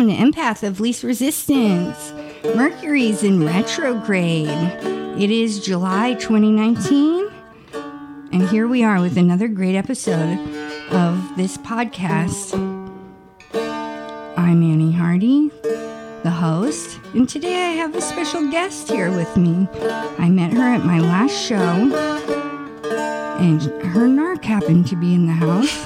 Welcome to Empath of Least Resistance. Mercury's in retrograde. It is July 2019, and here we are with another great episode of this podcast. I'm Annie Hardy, the host, and today I have a special guest here with me. I met her at my last show, and her narc happened to be in the house.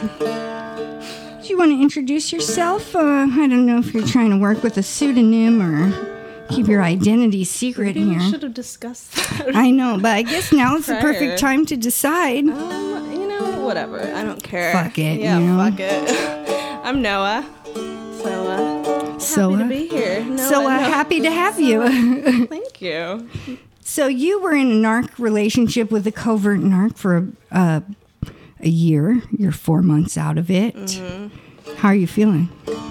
Do you want to introduce yourself? I don't know if you're trying to work with a pseudonym or keep your identity secret here. We should have discussed that. I know, but I guess now is the perfect time to decide. Whatever. I don't care. Fuck it. Yeah, fuck it. I'm Noah. So, happy to be here. Happy to have you. Thank you. So you were in a narc relationship with a covert narc for a year. You're 4 months out of it. Mm-hmm. How are you feeling?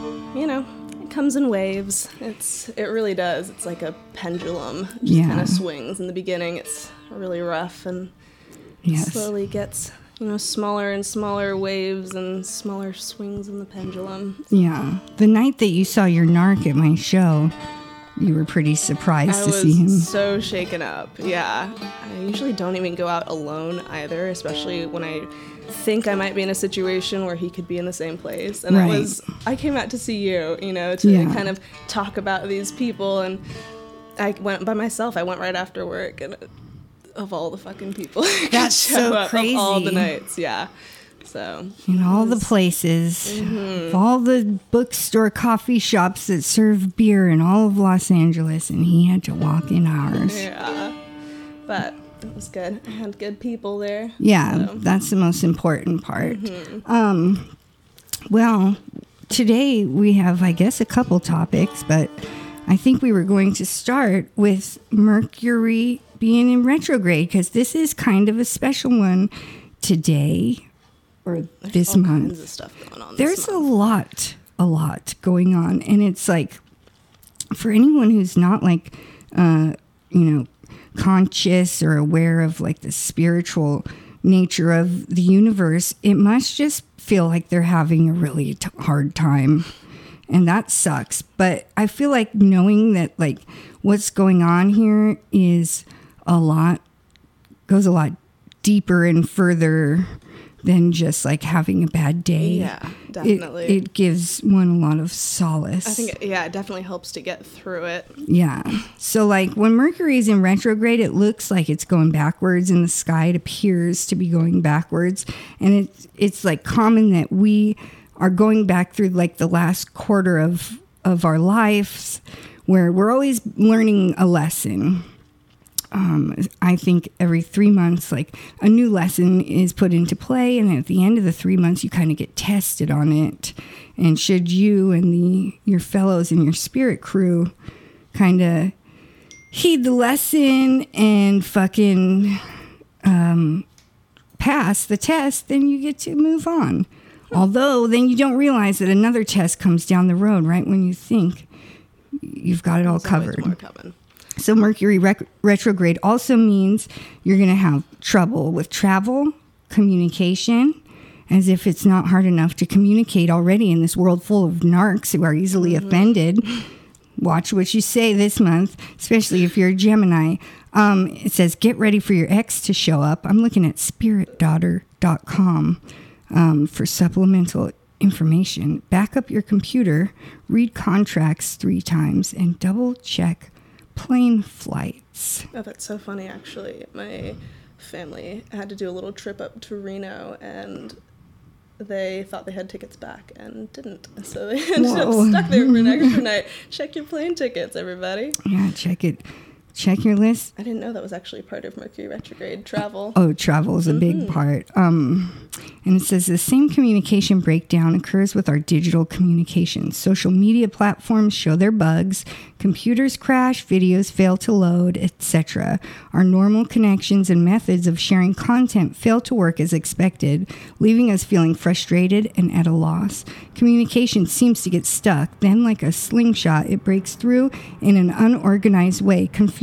It comes in waves. It really does. It's like a pendulum. It just kind of swings. In the beginning, it's really rough and slowly gets, smaller and smaller waves and smaller swings in the pendulum. Yeah. The night that you saw your narc at my show, you were pretty surprised to see him. I was so shaken up. Yeah. I usually don't even go out alone either, especially when I think I might be in a situation where he could be in the same place. And I came out to see you, to kind of talk about these people. And I went by myself. I went right after work. And of all the fucking people that's so crazy. Of all the nights. Yeah. So in all the places, all the bookstore coffee shops that serve beer in all of Los Angeles, and he had to walk in ours. Yeah, but it was good. I had good people there. Yeah, that's the most important part. Mm-hmm. Well, today we have, I guess, a couple topics, but I think we were going to start with Mercury being in retrograde, because this is kind of a special one today. Or this month. Kinds of stuff going on. There's a lot going on, and it's like for anyone who's not like conscious or aware of like the spiritual nature of the universe, it must just feel like they're having a really hard time, and that sucks. But I feel like knowing that like what's going on here is goes a lot deeper and further than just like having a bad day. Yeah, definitely. It gives one a lot of solace. I think, it definitely helps to get through it. Yeah. So like when Mercury's in retrograde, it looks like it's going backwards in the sky. It appears to be going backwards. And it's like common that we are going back through like the last quarter of our lives where we're always learning a lesson. I think every 3 months, like a new lesson is put into play, and at the end of the 3 months, you kind of get tested on it. And should you and your fellows in your spirit crew kind of heed the lesson and fucking pass the test, then you get to move on. Although then you don't realize that another test comes down the road right when you think you've got it all covered. More coming. So Mercury retrograde also means you're going to have trouble with travel, communication, as if it's not hard enough to communicate already in this world full of narcs who are easily offended. Watch what you say this month, especially if you're a Gemini. It says, get ready for your ex to show up. I'm looking at spiritdaughter.com for supplemental information. Back up your computer, read contracts 3 times, and double check plane flights. Oh, that's so funny, actually. My family had to do a little trip up to Reno, and they thought they had tickets back and didn't. So they ended up stuck there for an extra night. Check your plane tickets, everybody. Yeah, check it. Check your list. I didn't know that was actually part of Mercury retrograde, travel. Oh, travel is a big part. And it says the same communication breakdown occurs with our digital communications. Social media platforms show their bugs, computers crash, videos fail to load, etc. Our normal connections and methods of sharing content fail to work as expected, leaving us feeling frustrated and at a loss. Communication seems to get stuck. Then, like a slingshot, it breaks through in an unorganized way, confusing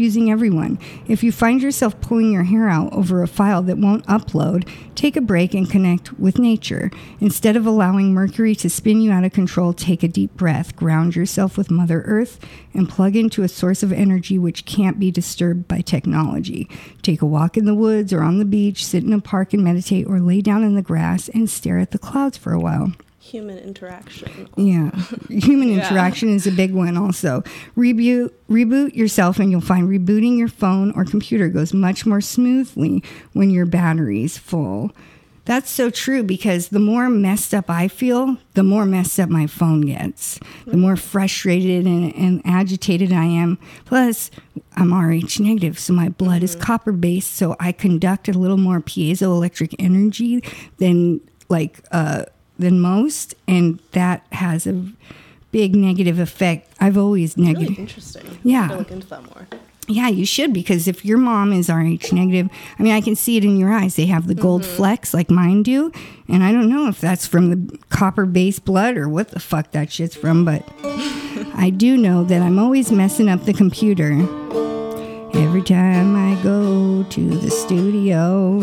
confusing everyone. If you find yourself pulling your hair out over a file that won't upload, take a break and connect with nature. Instead of allowing Mercury to spin you out of control, take a deep breath, ground yourself with Mother Earth, and plug into a source of energy which can't be disturbed by technology. Take a walk in the woods or on the beach, sit in a park and meditate, or lay down in the grass and stare at the clouds for a while. Human interaction. Yeah. Human interaction is a big one also. Reboot yourself and you'll find rebooting your phone or computer goes much more smoothly when your battery's full. That's so true because the more messed up I feel, the more messed up my phone gets. The more frustrated and agitated I am. Plus, I'm Rh negative, so my blood is copper based, so I conduct a little more piezoelectric energy than most, and that has a big negative effect. I've always negative. Really interesting. Yeah. I'll look into that more. Yeah, you should, because if your mom is Rh negative, I mean, I can see it in your eyes. They have the gold flecks like mine do, and I don't know if that's from the copper-based blood or what the fuck that shit's from, but I do know that I'm always messing up the computer. Every time I go to the studio,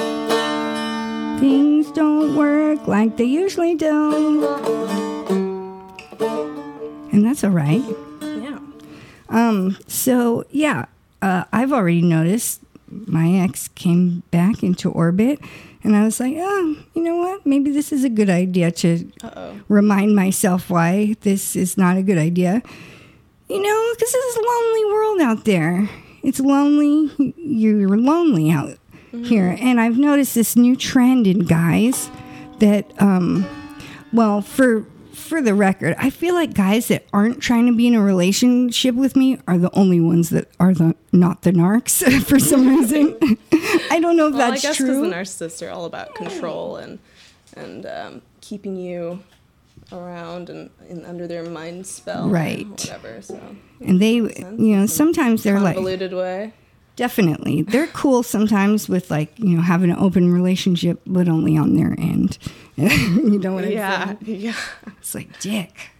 things don't work like they usually do. And that's all right. Yeah. I've already noticed my ex came back into orbit, and I was like, oh, you know what? Maybe this is a good idea to remind myself why this is not a good idea. You know, because this is a lonely world out there. It's lonely. You're lonely out here. And I've noticed this new trend in guys that, for the record, I feel like guys that aren't trying to be in a relationship with me are the only ones that are not the narcs for some reason. I don't know if that's true. I guess because the narcissists are all about control and keeping you around and under their mind spell, right? Or whatever. So, and they, sometimes they're like convoluted way. Definitely, they're cool sometimes with having an open relationship, but only on their end. You know what I'm saying? Yeah. It's like dick.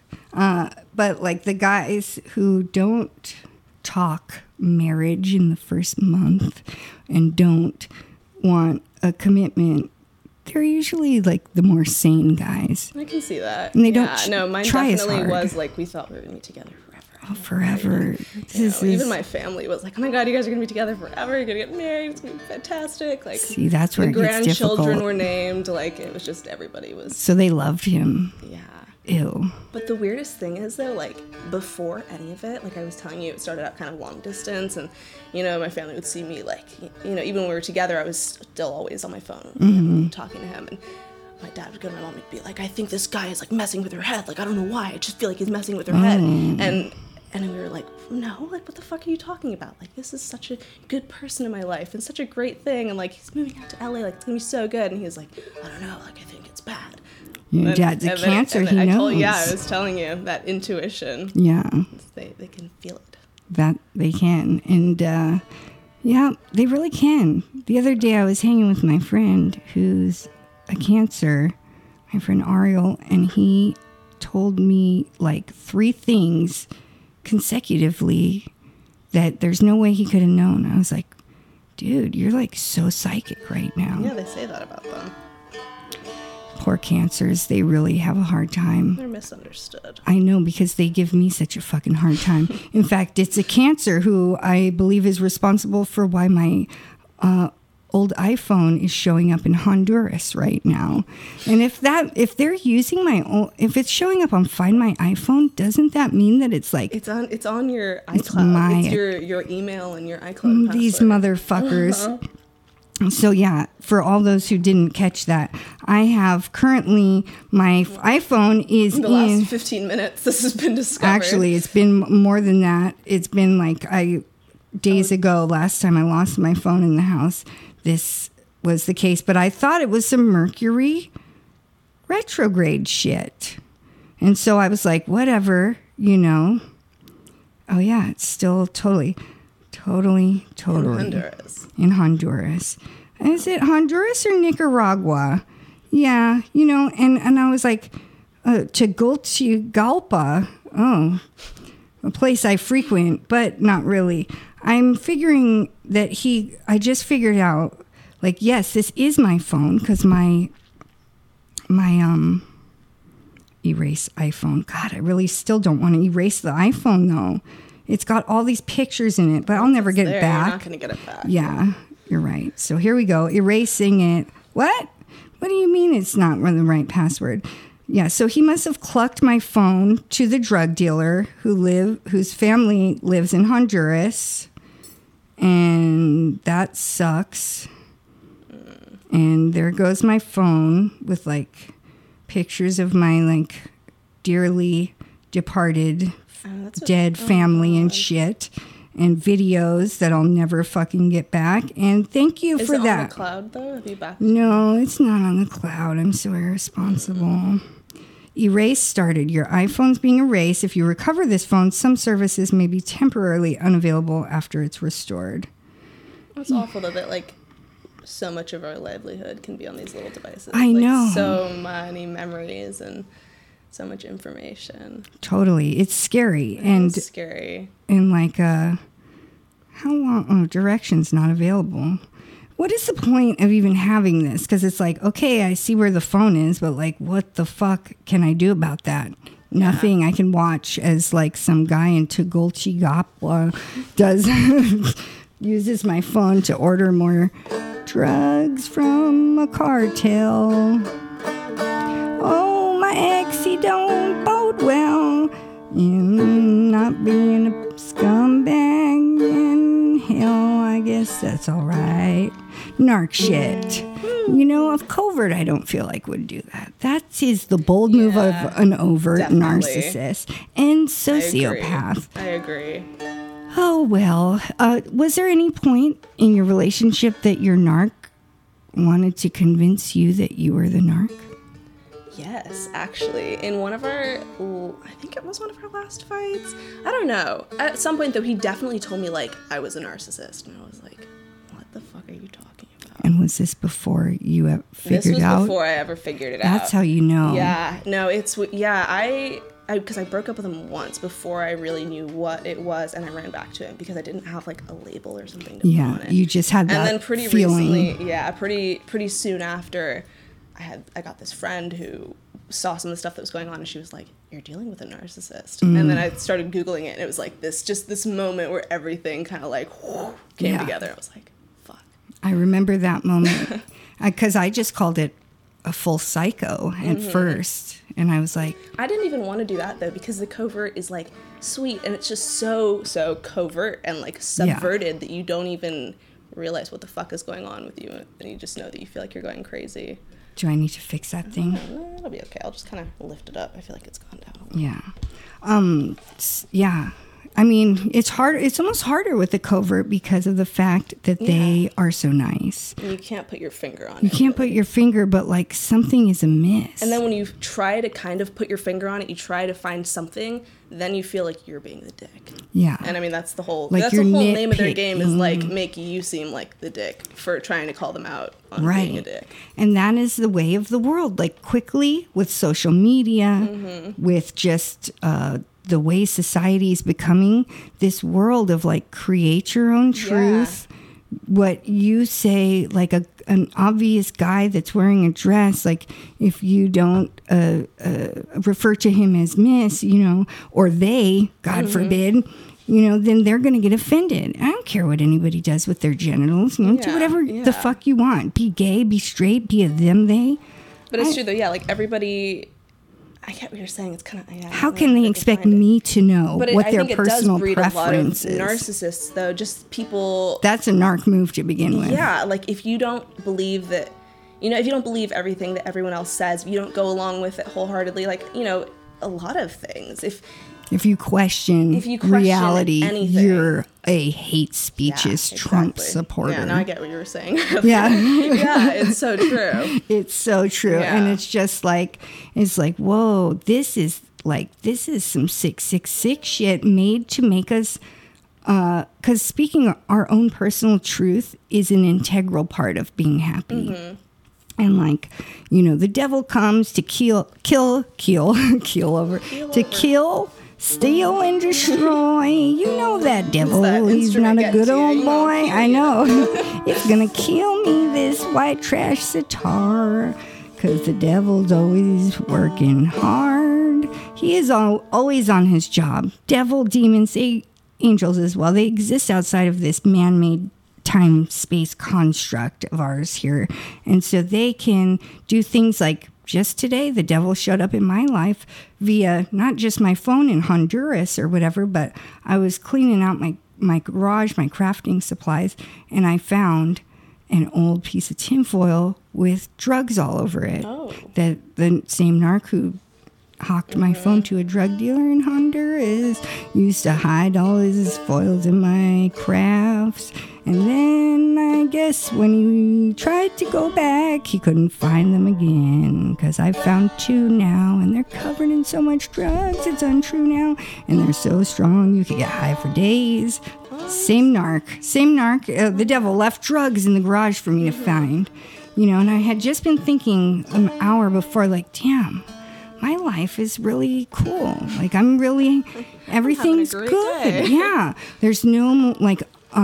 But like the guys who don't talk marriage in the first month and don't want a commitment, they're usually like the more sane guys. I can see that. And they don't mine try definitely as hard. was like we thought we were gonna be together forever. Oh, forever. Even my family was like, oh my God, you guys are gonna be together forever. You're gonna get married. It's gonna be fantastic. Like, see, that's where it gets difficult. The grandchildren were named. Like, it was just everybody was. So they loved him. Yeah. Ew. But the weirdest thing is though, like before any of it, like I was telling you, it started out kind of long distance, and my family would see me like, even when we were together, I was still always on my phone, talking to him, and my dad would go to my mom and be like, I think this guy is like messing with her head. Like, I don't know why. I just feel like he's messing with her head. And we were like, no, like, what the fuck are you talking about? Like, this is such a good person in my life and such a great thing. And like, he's moving out to LA. Like, it's gonna be so good. And he was like, I don't know. Like, I think it's bad. Your dad's a Cancer. He knows. I was telling you that intuition. Yeah. They can feel it. That they can. And yeah, they really can. The other day I was hanging with my friend who's a Cancer, my friend Ariel, and he told me like 3 things consecutively that there's no way he could have known. I was like, dude, you're like so psychic right now. Yeah, they say that about them. Poor Cancers, they really have a hard time. They're misunderstood. I know, because they give me such a fucking hard time. In fact, it's a Cancer who I believe is responsible for why my old iPhone is showing up in Honduras right now. And if they're using if it's showing up on Find My iPhone, doesn't that mean that it's like it's on your iCloud? It's your email and your iCloud password. These motherfuckers. So yeah, for all those who didn't catch that, I have currently my iPhone is in the last 15 minutes. This has been discovered. Actually, it's been more than that. It's been like days ago. Last time I lost my phone in the house, this was the case. But I thought it was some Mercury retrograde shit, and so I was like, whatever, Oh yeah, it's still totally. In Honduras. Is it Honduras or Nicaragua? Yeah, and I was like, Tegucigalpa, a place I frequent, but not really. I'm figuring that I just figured out, like, yes, this is my phone, because my erase iPhone. God, I really still don't want to erase the iPhone, though. It's got all these pictures in it, but I'll never get it back. You're not going to get it back. Yeah, you're right. So here we go, erasing it. What? What do you mean it's not the right password? Yeah, so he must have clucked my phone to the drug dealer whose family lives in Honduras. And that sucks. And there goes my phone with, like, pictures of my, like, dearly departed dead family and shit. And videos that I'll never fucking get back. And thank you for that. Is it on the cloud, though? Have you backed? No, it's not on the cloud. I'm so irresponsible. Erase started. Your iPhone's being erased. If you recover this phone, some services may be temporarily unavailable after it's restored. It's awful, though, that, like, so much of our livelihood can be on these little devices. I know. So many memories and so much information. Totally. It's scary. It's scary. And, like, how long? Oh, directions not available. What is the point of even having this? Because it's like, okay, I see where the phone is, but, like, what the fuck can I do about that? Nothing. I can watch as, like, some guy in Tegucigalpa does uses my phone to order more drugs from a cartel. Oh, my ex, he don't bode well in not being a scumbag in hell. I guess that's all right. Narc shit. You know, of Covert, I don't feel like would do that. That is the bold move of an overt narcissist and sociopath. I agree. Oh, well. Was there any point in your relationship that your narc wanted to convince you that you were the narc? Yes, actually. In one of our, I think it was one of our last fights. I don't know. At some point, though, he definitely told me, like, I was a narcissist. And I was like, what the fuck are you talking about? And was this before you figured out? This was before I ever figured it out. That's how you know. Yeah. No, because I broke up with him once before I really knew what it was, and I ran back to him because I didn't have, like, a label or something to put on it. You just had that and then pretty feeling. Recently, pretty soon after, I got this friend who saw some of the stuff that was going on, and she was like, "You're dealing with a narcissist." And then I started Googling it, and it was like this moment where everything kind of like came together. I was like, "Fuck." I remember that moment because I just called it a full psycho at first, and I was like, I didn't even want to do that though, because the covert is like sweet, and it's just so covert and like subverted that you don't even realize what the fuck is going on with you, and you just know that you feel like you're going crazy. Do I need to fix that thing? No, it'll be okay. I'll just kind of lift it up. I feel like it's gone down a Yeah. little. Yeah. I mean, it's hard. It's almost harder with the covert because of the fact that they are so nice. And you can't put your finger on it. You can't put your finger, but like something is amiss. And then when you try to kind of put your finger on it, you try to find something, then you feel like you're being the dick. Yeah. And I mean, that's the whole, like that's the whole name of their game, is like make you seem like the dick for trying to call them out on being a dick. And that is the way of the world. Like quickly with social media, with just the way society is becoming, this world of like create your own truth. What you say, like an obvious guy that's wearing a dress, like if you don't refer to him as Miss, you know, or they, God forbid, you know, then they're going to get offended. I don't care what anybody does with their genitals. You know, do whatever the fuck you want. Be gay, be straight, be a them, they. But it's true though, like everybody, I get what you're saying. It's kind of how can they expect me to know what their personal preference is? A lot of narcissists, though, just people. That's a narc move to begin with. Yeah, like if you don't believe that, you know, if you don't believe everything that everyone else says, if you don't go along with it wholeheartedly, like, you know, a lot of things. If you question reality, anything, you're a hate speeches Trump supporter. Yeah, now I get what you were saying. Yeah. It's so true. It's so true. Yeah. And it's just like, whoa, this is some 666 shit made to make us, because speaking our own personal truth is an integral part of being happy. And like, you know, the devil comes to kill, steal and destroy. You know that devil. that He's not instrument a get good to you? old You know, boy. I know. It's gonna kill me, this white trash sitar. 'Cause the devil's always working hard. He is always on his job. Devil, demons, angels as well. They exist outside of this man-made time-space construct of ours here. And so they can do things like, just today, the devil showed up in my life via not just my phone in Honduras or whatever, but I was cleaning out my garage, my crafting supplies, and I found an old piece of tinfoil with drugs all over it. Oh. That the same narc who hawked my phone to a drug dealer in Honduras used to hide all his foils in my crafts. And then I guess when he tried to go back, he couldn't find them again. Because I found 2 now, and they're covered in so much drugs, it's untrue now. And they're so strong, you could get high for days. Same narc. The devil left drugs in the garage for me to find. You know, and I had just been thinking an hour before, like, damn, my life is really cool. Like, everything's great good. day. Yeah. There's no, like,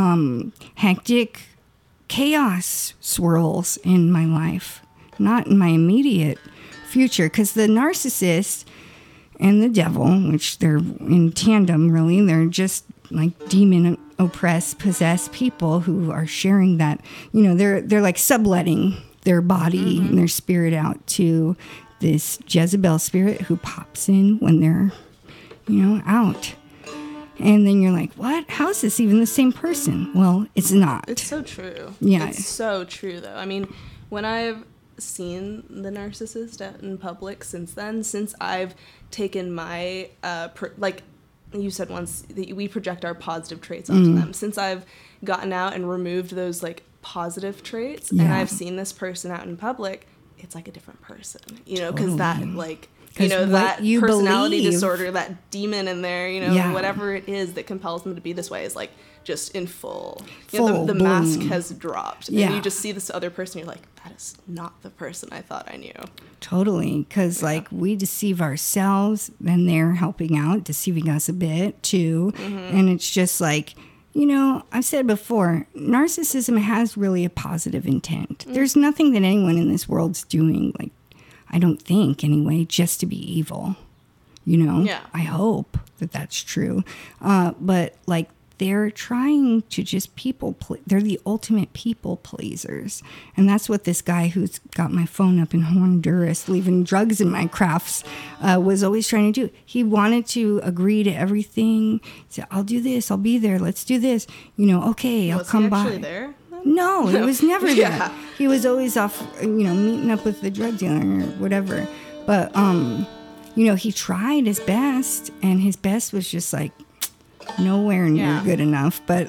hectic chaos swirls in my life. Not in my immediate future. Because the narcissist and the devil, which they're in tandem, really, they're just like demon oppressed, possessed people who are sharing that, you know, they're like subletting their body and their spirit out to this Jezebel spirit who pops in when they're, you know, out. And then you're like, what? How is this even the same person? Well, it's not. It's so true. Yeah. It's so true, though. I mean, when I've seen the narcissist out in public since then, since I've taken my, like you said once, that we project our positive traits onto them. Since I've gotten out and removed those, like, positive traits, and I've seen this person out in public, it's like a different person, you know, because that, like, you know, that personality disorder, that demon in there, you know, whatever it is that compels them to be this way is, like, just in full. You know, the mask has dropped. And you just see this other person, you're like, that is not the person I thought I knew. Totally. Because, like, we deceive ourselves, and they're helping out, deceiving us a bit, too. And it's just like, you know, I've said before, narcissism has really a positive intent. There's nothing that anyone in this world's doing, like, I don't think, anyway, just to be evil. You know? Yeah. I hope that that's true. But, like, they're trying to just they're the ultimate people pleasers. And that's what this guy who's got my phone up in Honduras, leaving drugs in my crafts, was always trying to do. He wanted to agree to everything. He said, I'll do this, I'll be there, let's do this. You know, okay, I'll come by. Was he actually there? No, he was never there. He was always off, you know, meeting up with the drug dealer or whatever. But, you know, he tried his best, and his best was just like nowhere near good enough. But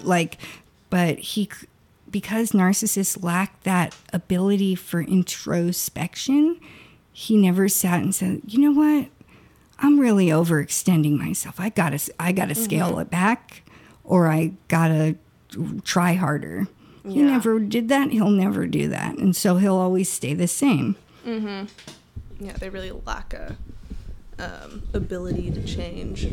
because narcissists lack that ability for introspection, he never sat and said, you know what? I'm really overextending myself. I gotta scale it back, or I gotta try harder. He never did that. He'll never do that. And so he'll always stay the same. Yeah, they really lack a ability to change.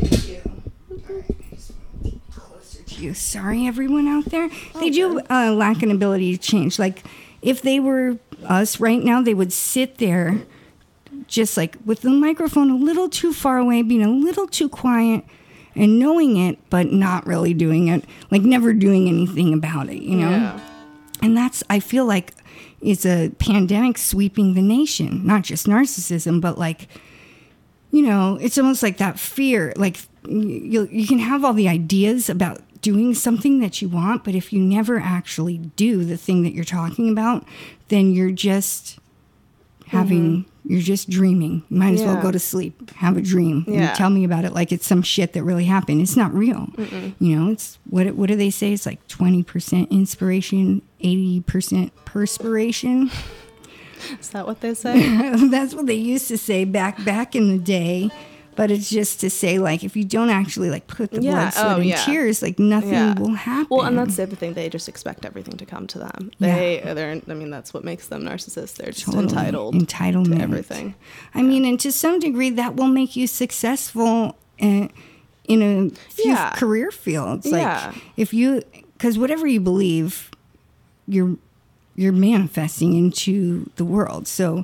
Closer to you. Sorry, everyone out there. They do lack an ability to change. Like, if they were us right now, they would sit there just like with the microphone a little too far away, being a little too quiet, and knowing it, but not really doing it, like never doing anything about it, you know? Yeah. And that's, I feel like, it's a pandemic sweeping the nation, not just narcissism, but like, you know, it's almost like that fear, like you can have all the ideas about doing something that you want, but if you never actually do the thing that you're talking about, then you're just you're just dreaming. You might as well go to sleep, have a dream, and tell me about it like it's some shit that really happened. It's not real. You know, it's what do they say? It's like 20% inspiration, 80% perspiration. Is that what they say? That's what they used to say back in the day. But it's just to say, like, if you don't actually, like, put the blood, sweat, and tears, like, nothing will happen. Well, and that's the other thing. They just expect everything to come to them. I mean, that's what makes them narcissists. They're just entitled to everything. I mean, and to some degree, that will make you successful in a few Yeah. career fields. Like Yeah. because whatever you believe, you're manifesting into the world. So,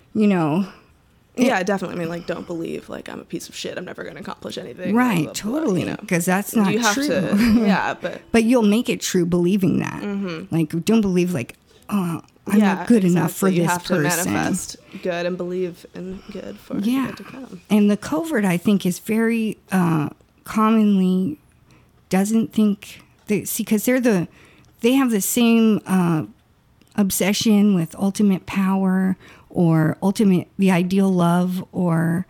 Yeah, definitely. I mean, like, don't believe, like, I'm a piece of shit, I'm never going to accomplish anything. right, blah, blah, blah, totally, because that's not you have true. to, yeah, but But you'll make it true believing that. Like, don't believe like, oh, I'm not good enough for you this have person. to manifest good and believe in good for good to come. And the covert, I think, is very commonly doesn't think because they have the same obsession with ultimate power or the ideal love or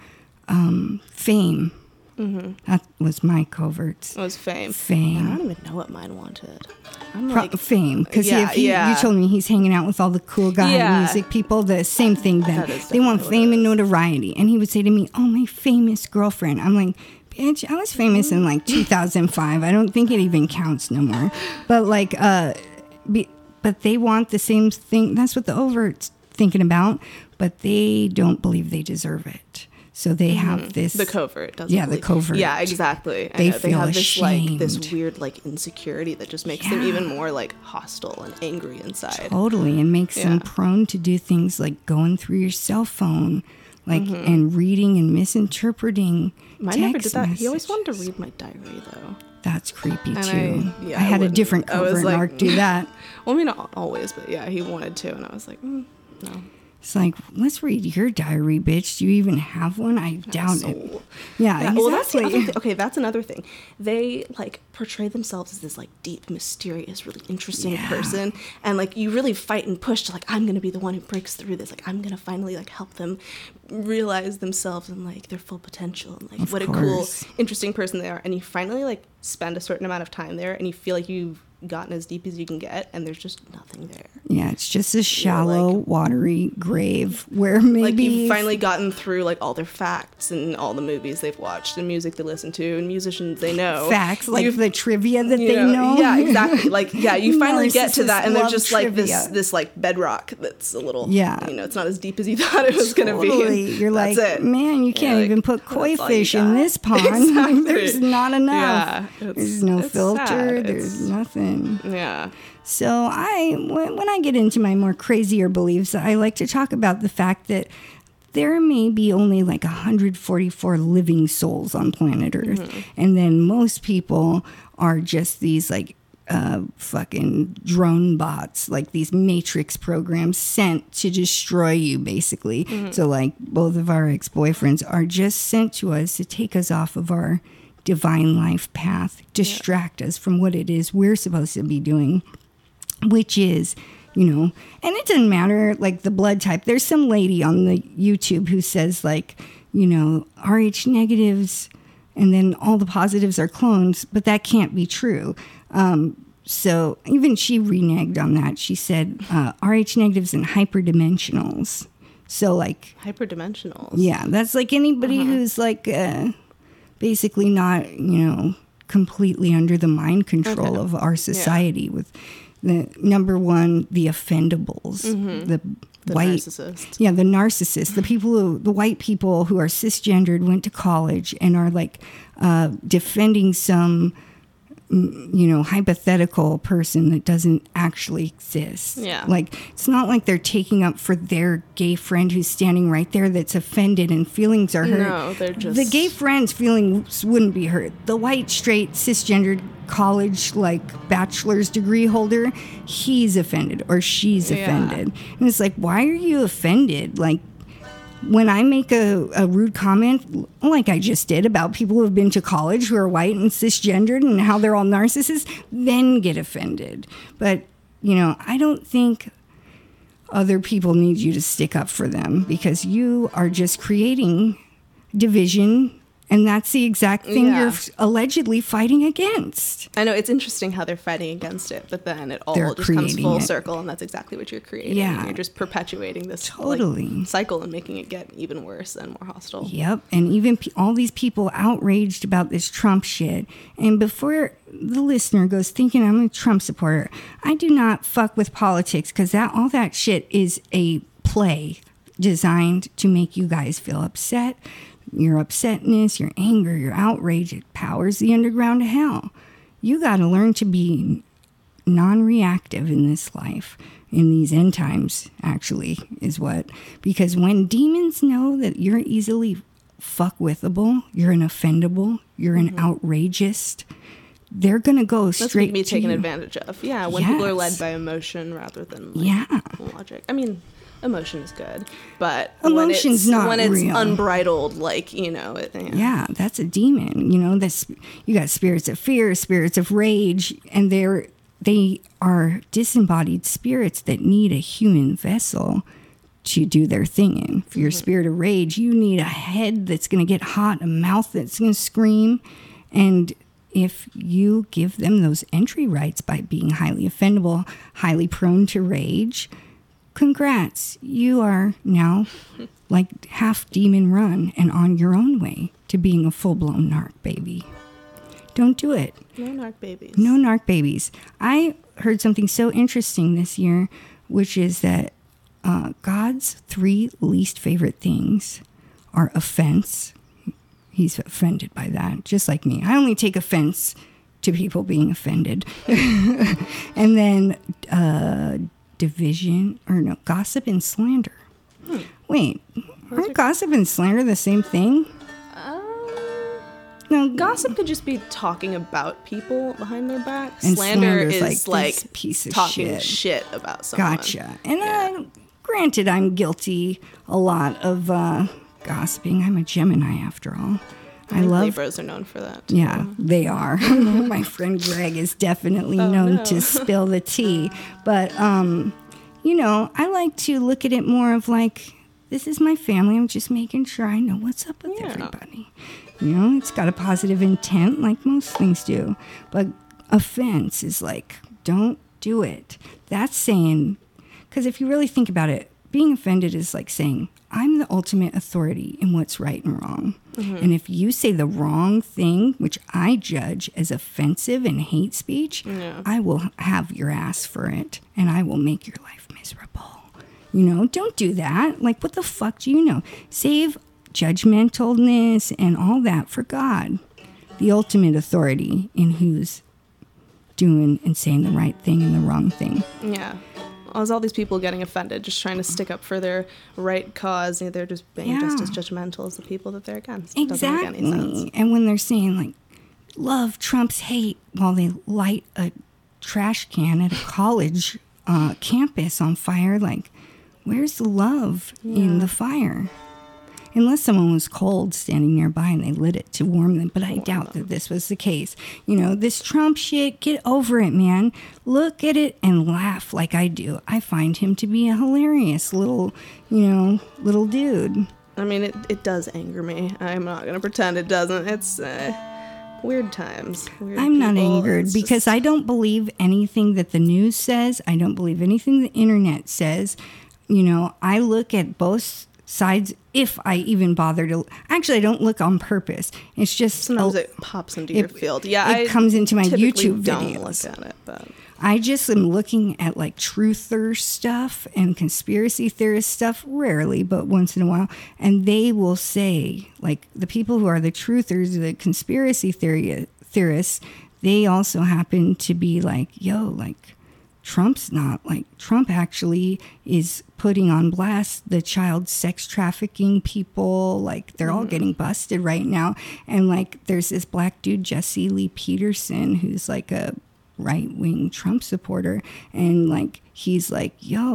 fame. That was my coverts. It was fame. Fame. I don't even know what mine wanted. I'm like, fame, because Yeah, you told me he's hanging out with all the cool guy Yeah. music people, the same thing then. That is They want definitely fame what it and notoriety. And he would say to me, oh, my famous girlfriend. I'm like, bitch, I was famous in like 2005. I don't think it even counts no more. But like, but they want the same thing. That's what the overt's thinking about, but they don't believe they deserve it. So they have this. the covert doesn't Yeah, the believe. covert. Yeah, exactly. They They feel have this like this ashamed. weird like insecurity that just makes them even more like hostile and angry inside. Totally, and makes them Yeah. prone to do things like going through your cell phone, like and reading and misinterpreting. Mine never did text that. He always messages. wanted to read my diary though. That's creepy And too. I I had a wouldn't. different I was covert like, narc do that. Well, I mean, not always, but yeah, he wanted to, and I was like, no. It's like, let's read your diary, bitch. Do you even have one? I doubt it. Yeah, exactly. Well, that's the other thing. Okay, that's another thing. They like portray themselves as this like deep, mysterious, really interesting person, and like you really fight and push to like I'm gonna be the one who breaks through this. Like I'm gonna finally like help them realize themselves and like their full potential and like Of what course. a cool, interesting person they are. And you finally like spend a certain amount of time there, and you feel like you've gotten as deep as you can get, and there's just nothing there. Yeah, it's just a shallow, watery grave where maybe Like you've finally gotten through like all their facts and all the movies they've watched and music they listen to and musicians they know. facts, like You've- the trivia that you they know. Yeah, exactly. Like yeah, you finally get to that, and Narcissists they're love just like trivia. this like bedrock that's a little it's not as deep as you thought it was gonna Totally. be. You're like, That's it. man, you can't like, even put koi that's all you fish in got. this pond. Exactly. There's not enough. Yeah, There's no it's filter. sad. There's nothing. Yeah. So when I get into my more crazier beliefs, I like to talk about the fact that there may be only like 144 living souls on planet Earth. And then most people are just these like fucking drone bots, like these matrix programs sent to destroy you, basically. So like both of our ex-boyfriends are just sent to us to take us off of our divine life path, distract us from what it is we're supposed to be doing, which is, and it doesn't matter like the blood type. There's some lady on the YouTube who says like, RH negatives and then all the positives are clones, but that can't be true. So even she reneged on that. She said RH negatives and hyperdimensionals. So like Hyperdimensionals. yeah, that's like anybody who's like basically not, completely under the mind control of our society with the number one, the offendables, the white narcissists. Yeah, the narcissists, the white people who are cisgendered, went to college and are like defending some hypothetical person that doesn't actually exist. Yeah. Like, it's not like they're taking up for their gay friend who's standing right there that's offended and feelings are hurt. No, they're just... The gay friend's feelings wouldn't be hurt. The white, straight, cisgendered college, like, bachelor's degree holder, he's offended or she's offended. And it's like, why are you offended? Like, when I make a rude comment, like I just did, about people who have been to college who are white and cisgendered and how they're all narcissists, then get offended. But, I don't think other people need you to stick up for them because you are just creating division. And that's the exact thing you're allegedly fighting against. I know, it's interesting how they're fighting against it, but then it all They're just comes creating full it. circle, and that's exactly what you're creating. Yeah. You're just perpetuating this Totally. cycle and making it get even worse and more hostile. Yep. And even all these people outraged about this Trump shit. And before the listener goes thinking I'm a Trump supporter, I do not fuck with politics because all that shit is a play designed to make you guys feel upset, Your upsetness, your anger, your outrage, it powers the underground of hell. You got to learn to be non-reactive in this life, in these end times, actually, is what. Because when demons know that you're easily fuck-withable, you're an offendable, you're an outrageous, they're going to go That's straight to be to taken you. advantage of. Yeah, when people are led by emotion rather than logic. I mean, emotion is good, but Emotion's when it's real. Unbridled, like, Yeah, that's a demon. You got spirits of fear, spirits of rage, and they are disembodied spirits that need a human vessel to do their thing in. For your spirit of rage, you need a head that's going to get hot, a mouth that's going to scream. And if you give them those entry rights by being highly offendable, highly prone to rage, congrats. You are now like half demon run and on your own way to being a full-blown narc baby. Don't do it. No narc babies. No narc babies. I heard something so interesting this year, which is that God's 3 least favorite things are offense. He's offended by that, just like me. I only take offense to people being offended. And then gossip and slander. Wait, aren't gossip and slander the same thing? No, Gossip could just be talking about people behind their back. And Slander is like this piece of talking shit about someone. Gotcha. And granted, I'm guilty a lot of gossiping. I'm a Gemini, after all. I love Libras are known for that too. Yeah, they are. My friend Greg is definitely known to spill the tea. But, I like to look at it more of like, this is my family. I'm just making sure I know what's up with everybody. It's got a positive intent like most things do. But offense is like, don't do it. That's saying, because if you really think about it, being offended is like saying, I'm the ultimate authority in what's right and wrong. Mm-hmm. And if you say the wrong thing, which I judge as offensive and hate speech, I will have your ass for it. And I will make your life miserable. Don't do that. Like, what the fuck do you know? Save judgmentalness and all that for God, the ultimate authority in who's doing and saying the right thing and the wrong thing. Yeah. All these people getting offended, just trying to stick up for their right cause, they're just being just as judgmental as the people that they're against. It doesn't make any sense. And when they're saying, like, love trumps hate while they light a trash can at a college campus on fire, like, where's the love in the fire? Unless someone was cold standing nearby and they lit it to warm them. But I doubt that this was the case. This Trump shit, get over it, man. Look at it and laugh like I do. I find him to be a hilarious little dude. I mean, it does anger me. I'm not going to pretend it doesn't. It's weird times. I'm not angered because I don't believe anything that the news says. I don't believe anything the internet says. I look at both sides if I even bother to. Actually, I don't look on purpose. It's just sometimes it pops into your field. Yeah, it comes into my YouTube videos. Don't look at it, but I just am looking at like truther stuff and conspiracy theorist stuff, rarely, but once in a while. And they will say, like, the people who are the truthers, the conspiracy theorists, they also happen to be like, Trump's not like, Trump actually is putting on blast the child sex trafficking people. Like, they're all getting busted right now. And like, there's this black dude, Jesse Lee Peterson, who's like a right-wing Trump supporter. And like, he's like,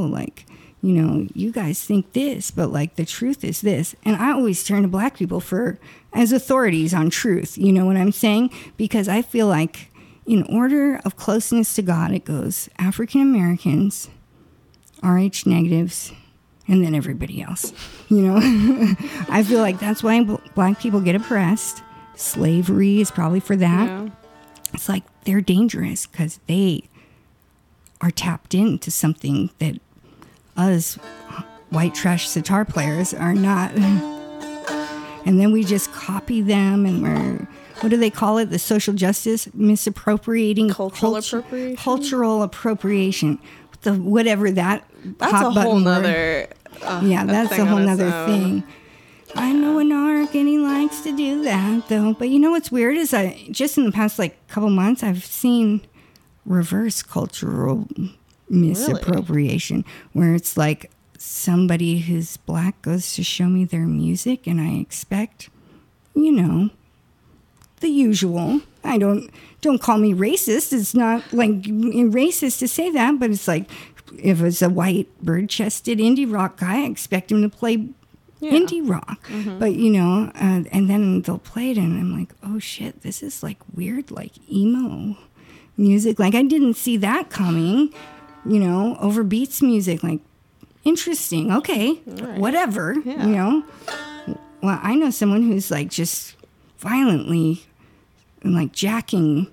you guys think this, but like the truth is this. And I always turn to black people as authorities on truth. You know what I'm saying? Because I feel like, in order of closeness to God, it goes African Americans, Rh negatives, and then everybody else. I feel like that's why black people get oppressed. Slavery is probably for that. Yeah. It's like they're dangerous because they are tapped into something that us white trash sitar players are not. And then we just copy them and we're... What do they call it? The social justice misappropriating cultural appropriation. Whatever that. That's a whole nother. That's a whole nother thing. I know a narc and he likes to do that though. But you know what's weird is just in the past couple months I've seen reverse cultural misappropriation where it's like somebody who's black goes to show me their music and I expect, the usual. I don't call me racist. It's not like racist to say that, but it's like if it's a white bird-chested indie rock guy, I expect him to play indie rock. Mm-hmm. But, and then they'll play it and I'm like, oh shit, this is like weird, like emo music. Like I didn't see that coming, over Beats music. Like, interesting. Okay. Right. Whatever, Well, I know someone who's like just violently like jacking,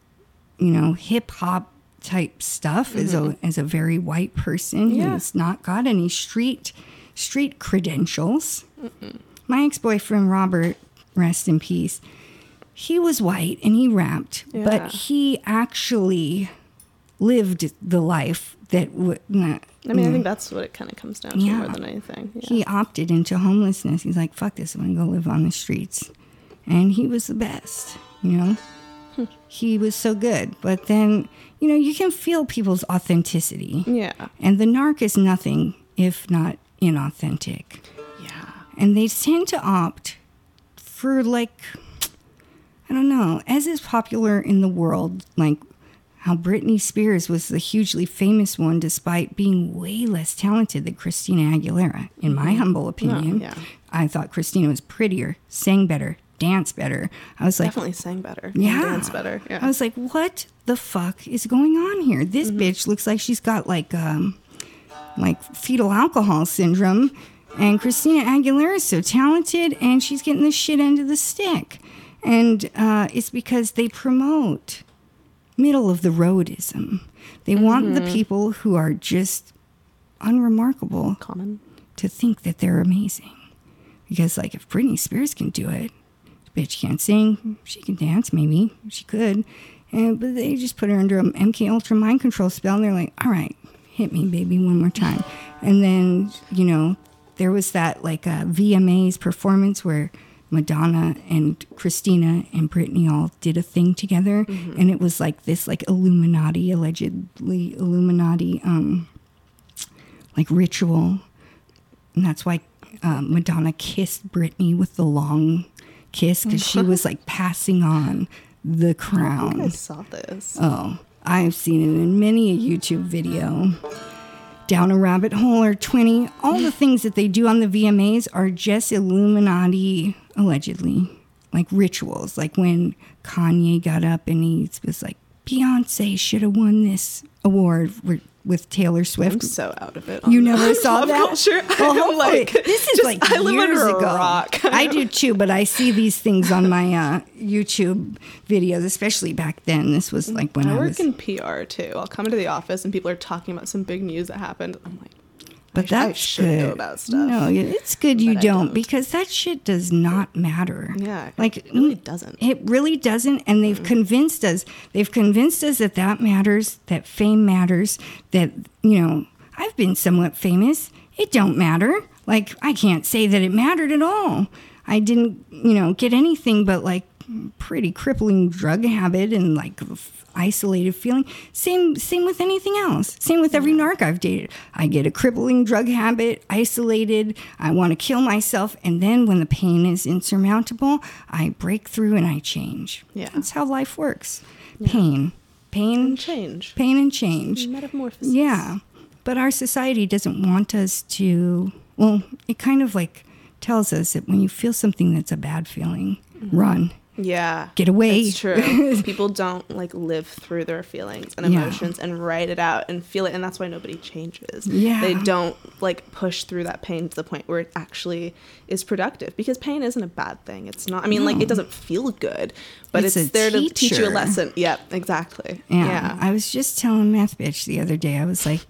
hip hop type stuff as a very white person who's not got any street credentials. Mm-mm. My ex-boyfriend Robert, rest in peace, he was white and he rapped, but he actually lived the life that would not. I think that's what it kind of comes down to more than anything. Yeah. He opted into homelessness. He's like, fuck this, I'm going to go live on the streets. And he was the best, He was so good. But then, you can feel people's authenticity. Yeah. And the narc is nothing if not inauthentic. Yeah. And they tend to opt for I don't know, as is popular in the world, like how Britney Spears was the hugely famous one despite being way less talented than Christina Aguilera, in my humble opinion. No, yeah. I thought Christina was prettier, sang better, danced better. I was like... Definitely sang better. Yeah. Danced better. Yeah. I was like, what the fuck is going on here? This bitch looks like she's got like fetal alcohol syndrome. And Christina Aguilera is so talented and she's getting the shit end of the stick. And it's because they promote middle of the roadism. They want the people who are just unremarkable to think that they're amazing. Because like if Britney Spears can do it, bitch can't sing, she can dance, maybe she could. But they just put her under an MK Ultra mind control spell and they're like, all right, hit me baby one more time. And then, there was that like VMA's performance where Madonna and Christina and Britney all did a thing together, and it was like this like allegedly Illuminati like ritual, and that's why Madonna kissed Britney with the long kiss because she was like passing on the crown. I think I saw this. Oh, I've seen it in many a YouTube video. Down a rabbit hole or 20. All the things that they do on the VMAs are just Illuminati, allegedly, like rituals. Like when Kanye got up and he was like, Beyonce should have won this award with Taylor Swift. I'm so out of it. You never saw that? Culture. Well, like this is like I live years under a ago. Rock. I do too, but I see these things on my YouTube videos, especially back then. This was like when I work in PR too. I'll come into the office and people are talking about some big news that happened. I'm like, but I should know about stuff. No, it's good you don't, because that shit does not matter. Yeah, like it really doesn't. It really doesn't, and they've convinced us. They've convinced us that matters, that fame matters, that, I've been somewhat famous. It don't matter. Like, I can't say that it mattered at all. I didn't, get anything but, like, pretty crippling drug habit and, like, isolated feeling. Same with anything else. Same with every narc I've dated. I get a crippling drug habit, isolated, I want to kill myself, and then when the pain is insurmountable, I break through and I change. Yeah. That's how life works. Yeah. Pain and change. Pain and change. Metamorphosis. Yeah. But our society doesn't want us to, it kind of like tells us that when you feel something that's a bad feeling, run. Yeah. Get away. That's true. People don't like live through their feelings and emotions and write it out and feel it. And that's why nobody changes. Yeah. They don't like push through that pain to the point where it actually is productive, because pain isn't a bad thing. It's not, like it doesn't feel good, but it's there to teach you a lesson. Yep, exactly. Yeah. I was just telling Meth Bitch the other day, I was like,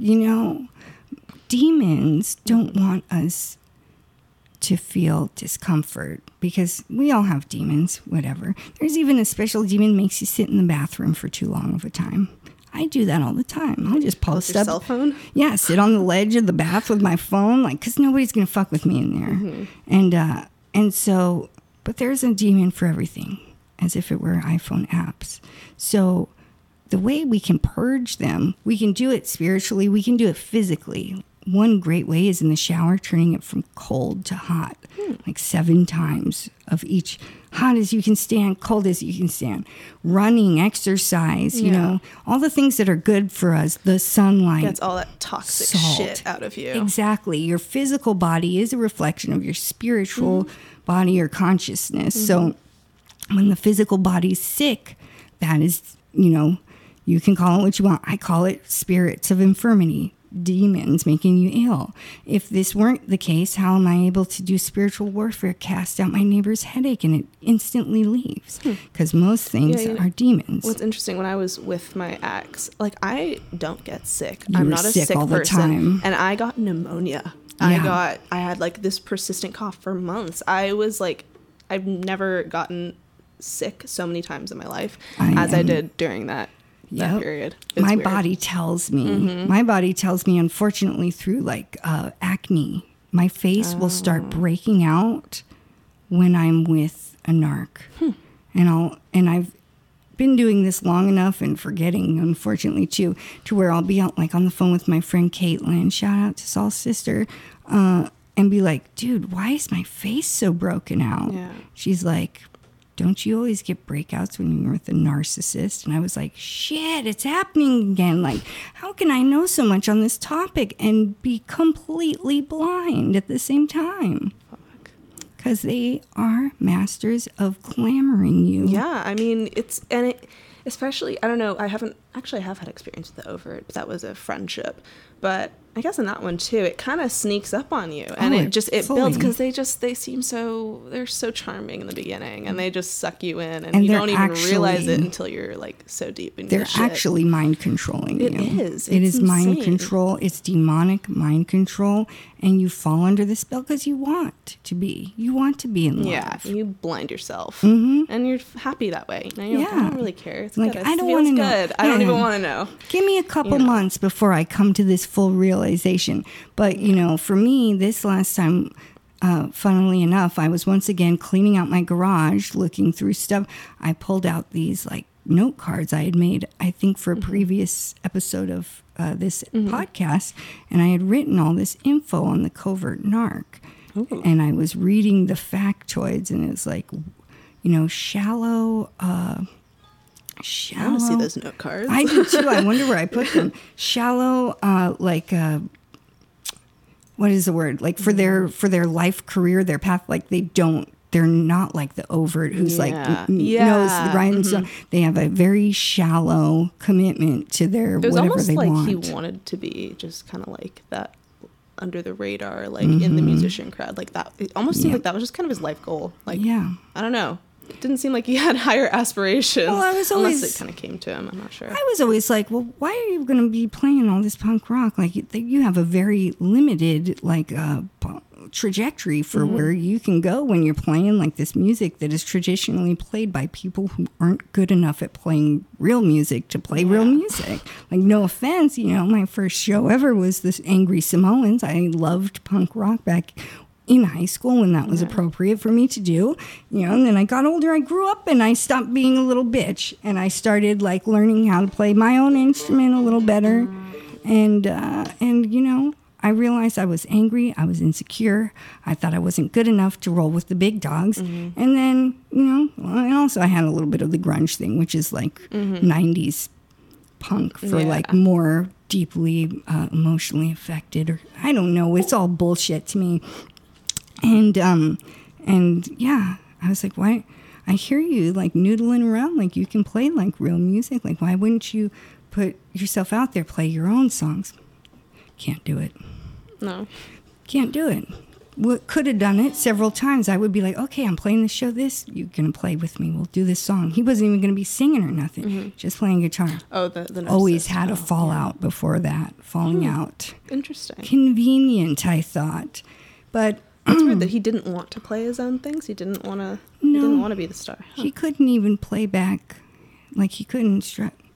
demons don't want us to feel discomfort, because we all have demons, whatever. There's even a special demon makes you sit in the bathroom for too long of a time. I do that all the time. I'll just post your up. Cell phone? Yeah, sit on the ledge of the bath with my phone, like, because nobody's going to fuck with me in there. And And so, but there's a demon for everything, as if it were iPhone apps. So the way we can purge them, we can do it spiritually, we can do it physically. One great way is in the shower, turning it from cold to hot, like 7 times of each. Hot as you can stand, cold as you can stand. Running, exercise, you know, all the things that are good for us. The sunlight. Gets all that toxic shit out of you. Exactly. Your physical body is a reflection of your spiritual body or consciousness. So when the physical body's sick, that is, you know, you can call it what you want. I call it spirits of infirmity. Demons making you ill. If this weren't the case, how am I able to do spiritual warfare, cast out my neighbor's headache, and it instantly leaves? Because most things are demons. What's interesting, when I was with my ex, like, I don't get sick. I'm not a sick all person. The time. And I got pneumonia. I had like this persistent cough for months. I was like, I've never gotten sick so many times in my life as I did during that period. My body tells me. My body tells me, unfortunately, through like acne. My face will start breaking out when I'm with a narc. And I've been doing this long enough and forgetting, unfortunately, too, to where I'll be out like on the phone with my friend Caitlin, shout out to Saul's sister, and be like, dude, why is my face so broken out? Yeah. She's like, don't you always get breakouts when you're with a narcissist? And I was like, shit, it's happening again. Like, how can I know so much on this topic and be completely blind at the same time? Because they are masters of glamoring you. Yeah, I mean, especially, I don't know, I have had experience with the overt, but that was a friendship. But I guess in that one too, it kind of sneaks up on you, and it builds, because they're so charming in the beginning, and they just suck you in, and you don't even realize it until you're like so deep in your shit. They're actually mind controlling you. It is mind control. It's demonic mind control, and you fall under the spell because you want to be. You want to be in love. Yeah, you blind yourself, and you're happy that way. Now you're like, I don't really care. It's like, good. I don't want to know. I don't even want to know. Give me a couple months before I come to this full realization. But you know, for me, this last time, funnily enough, I was once again cleaning out my garage, looking through stuff. I pulled out these like note cards I had made, I think, for a previous episode of this podcast, and I had written all this info on the covert narc. Ooh. And I was reading the factoids, and it's like, you know, shallow. I want to see those note cards. I do too. I wonder where I put them. Shallow, what is the word? Like for their life career, their path. Like they're not like the overt who's like knows the grind and stuff. They have a very shallow commitment to their whatever they want. It was almost like he wanted to be just kind of like that, under the radar, like in the musician crowd, like that. It almost seemed like that was just kind of his life goal. Like, I don't know. It didn't seem like he had higher aspirations. Well, unless it kind of came to him. I'm not sure. I was always like, well, why are you going to be playing all this punk rock? Like, you have a very limited like trajectory for where you can go when you're playing like this music that is traditionally played by people who aren't good enough at playing real music to play real music. Like, no offense, you know, my first show ever was this Angry Samoans. I loved punk rock back in high school when that was appropriate for me to do, you know. And then I got older, I grew up, and I stopped being a little bitch, and I started like learning how to play my own instrument a little better, and you know, I realized I was angry, I was insecure, I thought I wasn't good enough to roll with the big dogs, and then, you know, and also I had a little bit of the grunge thing, which is like 90s punk for like more deeply emotionally affected, or I don't know, it's all bullshit to me. And yeah, I was like, why? I hear you like noodling around, like you can play like real music. Like, why wouldn't you put yourself out there, play your own songs? Can't do it. No. Can't do it. Could have done it several times. I would be like, okay, I'm playing the show. You're going to play with me. We'll do this song. He wasn't even going to be singing or nothing, just playing guitar. Oh, the always had a fallout before that, falling out. Interesting. Convenient, I thought. But it's weird that he didn't want to play his own things. He didn't want to be the star. Huh. He couldn't even play back. Like, he couldn't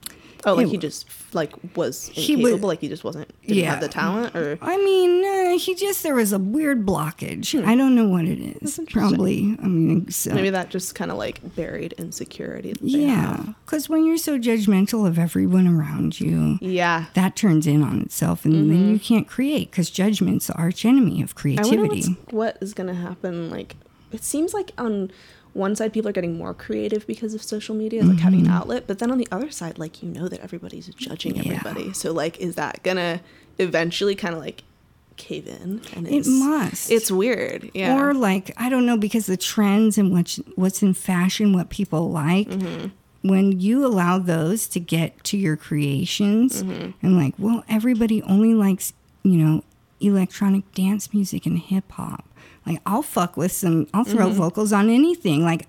Oh, like he just like was incapable, like he just didn't have the talent, or I mean, there was a weird blockage. I don't know what it is. Probably, I mean, so. Maybe that just kind of like buried insecurity. Because when you're so judgmental of everyone around you, that turns in on itself, and then you can't create because judgment's the arch enemy of creativity. I wonder what is going to happen. Like, it seems like on one side, people are getting more creative because of social media, like having an outlet. But then on the other side, like, that everybody's judging everybody. So, like, is that going to eventually kind of, like, cave in? And it must. It's weird. Yeah. Or, like, I don't know, because the trends and what's in fashion, what people like, when you allow those to get to your creations, and, like, well, everybody only likes, electronic dance music and hip-hop. Like, I'll fuck with I'll throw vocals on anything. Like,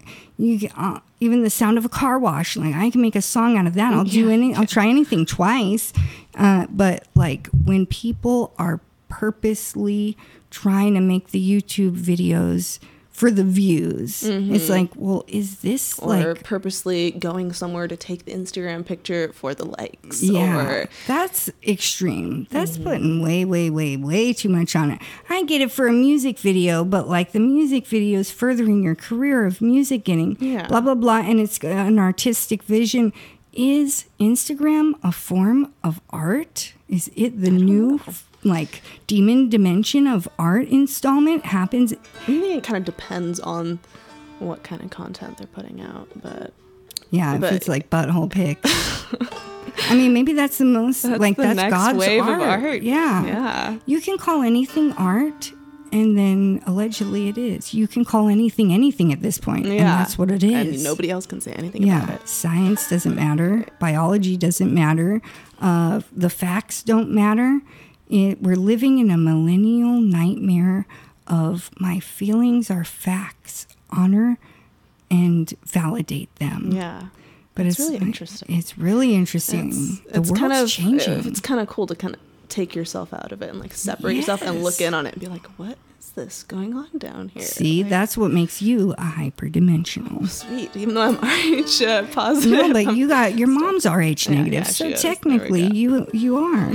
even the sound of a car wash. Like, I can make a song out of that. I'll try anything twice. But, like, when people are purposely trying to make the YouTube videos for the views, it's like, well, is this or purposely going somewhere to take the Instagram picture for the likes? That's extreme. That's putting way, way, way, way too much on it. I get it for a music video, but like the music video is furthering your career of music, getting blah, blah, blah, and it's an artistic vision. Is Instagram a form of art? Is it the new like demon dimension of art installment happens? I think it kind of depends on what kind of content they're putting out, but if it's like butthole pics. I mean, maybe that's the most that's God's wave art. Of art. Yeah. You can call anything art, and then allegedly it is. You can call anything at this point, and that's what it is. And nobody else can say anything about it. Science doesn't matter. Biology doesn't matter. The facts don't matter. We're living in a millennial nightmare of my feelings are facts. Honor and validate them. Yeah. But it's really interesting. It's really interesting. The world's changing. It's kind of cool to kind of take yourself out of it and like separate yourself and look in on it and be like, what is this going on down here? See, that's what makes you a hyperdimensional. Oh, sweet. Even though I'm RH positive. No, but your mom's RH negative, so technically you are.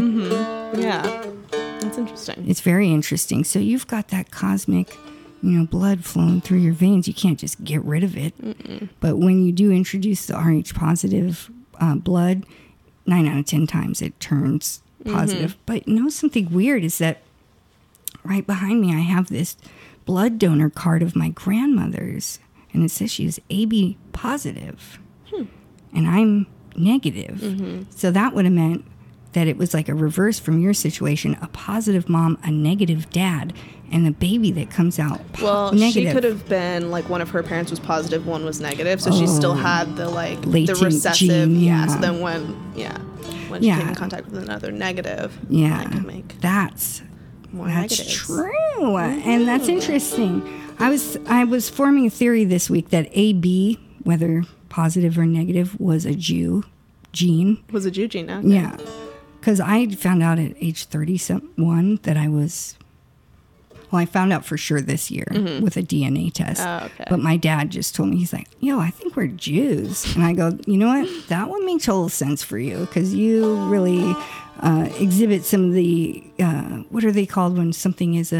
Yeah, that's interesting. It's very interesting. So you've got that cosmic, blood flowing through your veins. You can't just get rid of it. But when you do introduce the RH positive blood, 9 out of 10 times it turns positive. But something weird is that right behind me I have this blood donor card of my grandmother's, and it says she was AB positive, and I'm negative. So that would have meant that it was like a reverse from your situation, a positive mom, a negative dad, and the baby that comes out negative. She could have been like one of her parents was positive, one was negative, so she still had the latent the recessive gene, so then when she came in contact with another negative, that could make that's negatives. True. And that's interesting. I was forming a theory this week that AB, whether positive or negative, was a Jew gene. Was a Jew gene, okay. Yeah. Because I found out at age 31 that I was... Well, I found out for sure this year with a DNA test. Oh, okay. But my dad just told me, he's like, I think we're Jews. And I go, you know what? That would make total sense for you because you really exhibit some of the... what are they called when something is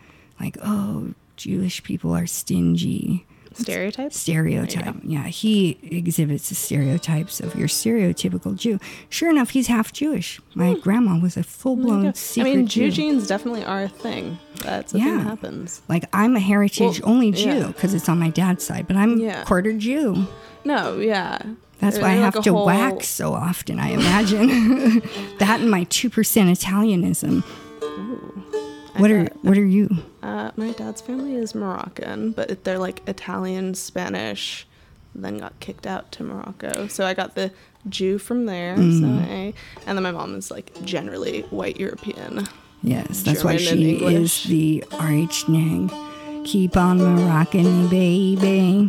Jewish people are stingy. Stereotype. Yeah, he exhibits the stereotypes of your stereotypical Jew. Sure enough, he's half Jewish. My grandma was a full-blown secret Jew genes definitely are a thing. That's a thing that happens. Like, I'm a heritage-only Jew because it's on my dad's side, but I'm quarter Jew. No, That's why I have to wax so often, I imagine. That and my 2% Italianism. Ooh. What are you? My dad's family is Moroccan, but they're like Italian, Spanish, then got kicked out to Morocco. So I got the Jew from there. And then my mom is like generally white European. Yes, that's why she is the RH neg. Keep on Moroccan, baby.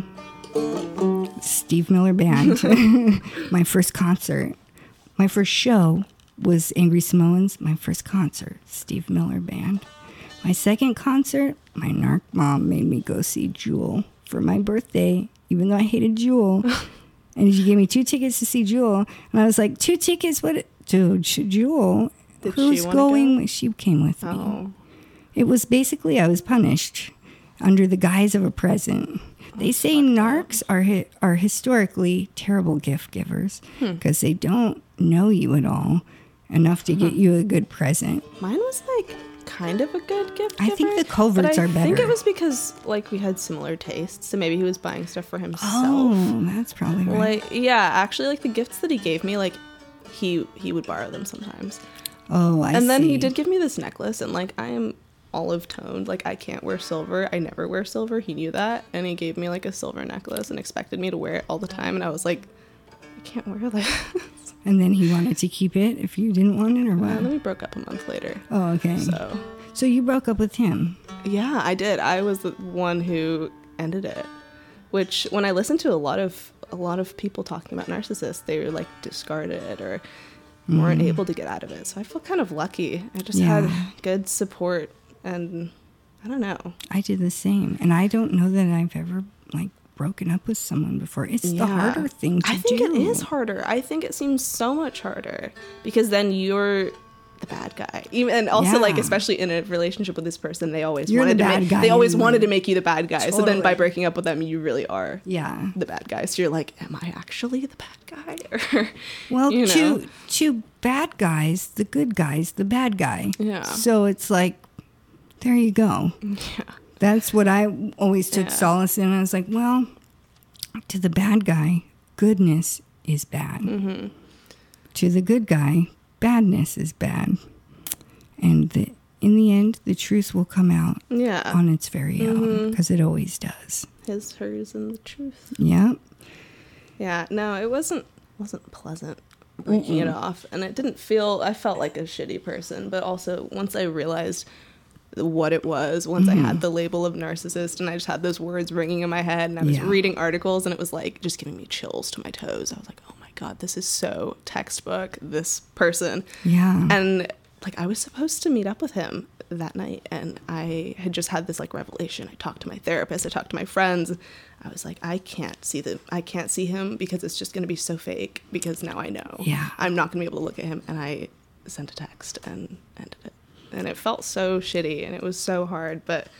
Steve Miller Band. My first concert. My first show was Angry Samoans. My first concert, Steve Miller Band. My second concert, my narc mom made me go see Jewel for my birthday, even though I hated Jewel. And she gave me 2 tickets to see Jewel. And I was like, 2 tickets? What? To Jewel? Did Who's she going? go? She came with me. Oh. It was basically, I was punished under the guise of a present. They say narcs are historically terrible gift givers because they don't know you at all enough to get you a good present. Mine was like kind of a good gift giver. I think the coverts are better. I think it was because like we had similar tastes, so maybe he was buying stuff for himself. Oh, that's probably right. Like, yeah, actually, like the gifts that he gave me, like he would borrow them sometimes. Oh, I see. And then he did give me this necklace, and like I am olive toned, like I can't wear silver. I never wear silver. He knew that, and he gave me like a silver necklace and expected me to wear it all the time, and I was like, I can't wear this. And then he wanted to keep it if you didn't want it, or what? And then we broke up a month later. Oh, okay. So you broke up with him? Yeah, I did. I was the one who ended it. Which, when I listened to a lot of people talking about narcissists, they were like discarded or weren't able to get out of it. So I feel kind of lucky. I just had good support, and I don't know. I did the same, and I don't know that I've ever like broken up with someone before. It's the harder thing to do. I think it is harder. I think it seems so much harder because then you're the bad guy. And also like especially in a relationship with this person, they always wanted to make you the bad guy. Totally. So then by breaking up with them, you really are the bad guy. So you're like, am I actually the bad guy? Or, well, two bad guys, the good guy's the bad guy. Yeah. So it's like, there you go. Yeah. That's what I always took solace in. I was like, well, to the bad guy, goodness is bad. Mm-hmm. To the good guy, badness is bad. And in the end, the truth will come out on its very own, because it always does. His, hers, and the truth. Yeah. Yeah, no, it wasn't pleasant breaking it off. And I felt like a shitty person. But also, once I realized what it was, once I had the label of narcissist and I just had those words ringing in my head, and I was reading articles, and it was like just giving me chills to my toes. I was like, oh my God, this is so textbook, this person. Yeah. And like I was supposed to meet up with him that night, and I had just had this like revelation. I talked to my therapist, I talked to my friends. I was like, I can't see him because it's just going to be so fake, because now I know I'm not going to be able to look at him. And I sent a text and ended it. And it felt so shitty, and it was so hard, but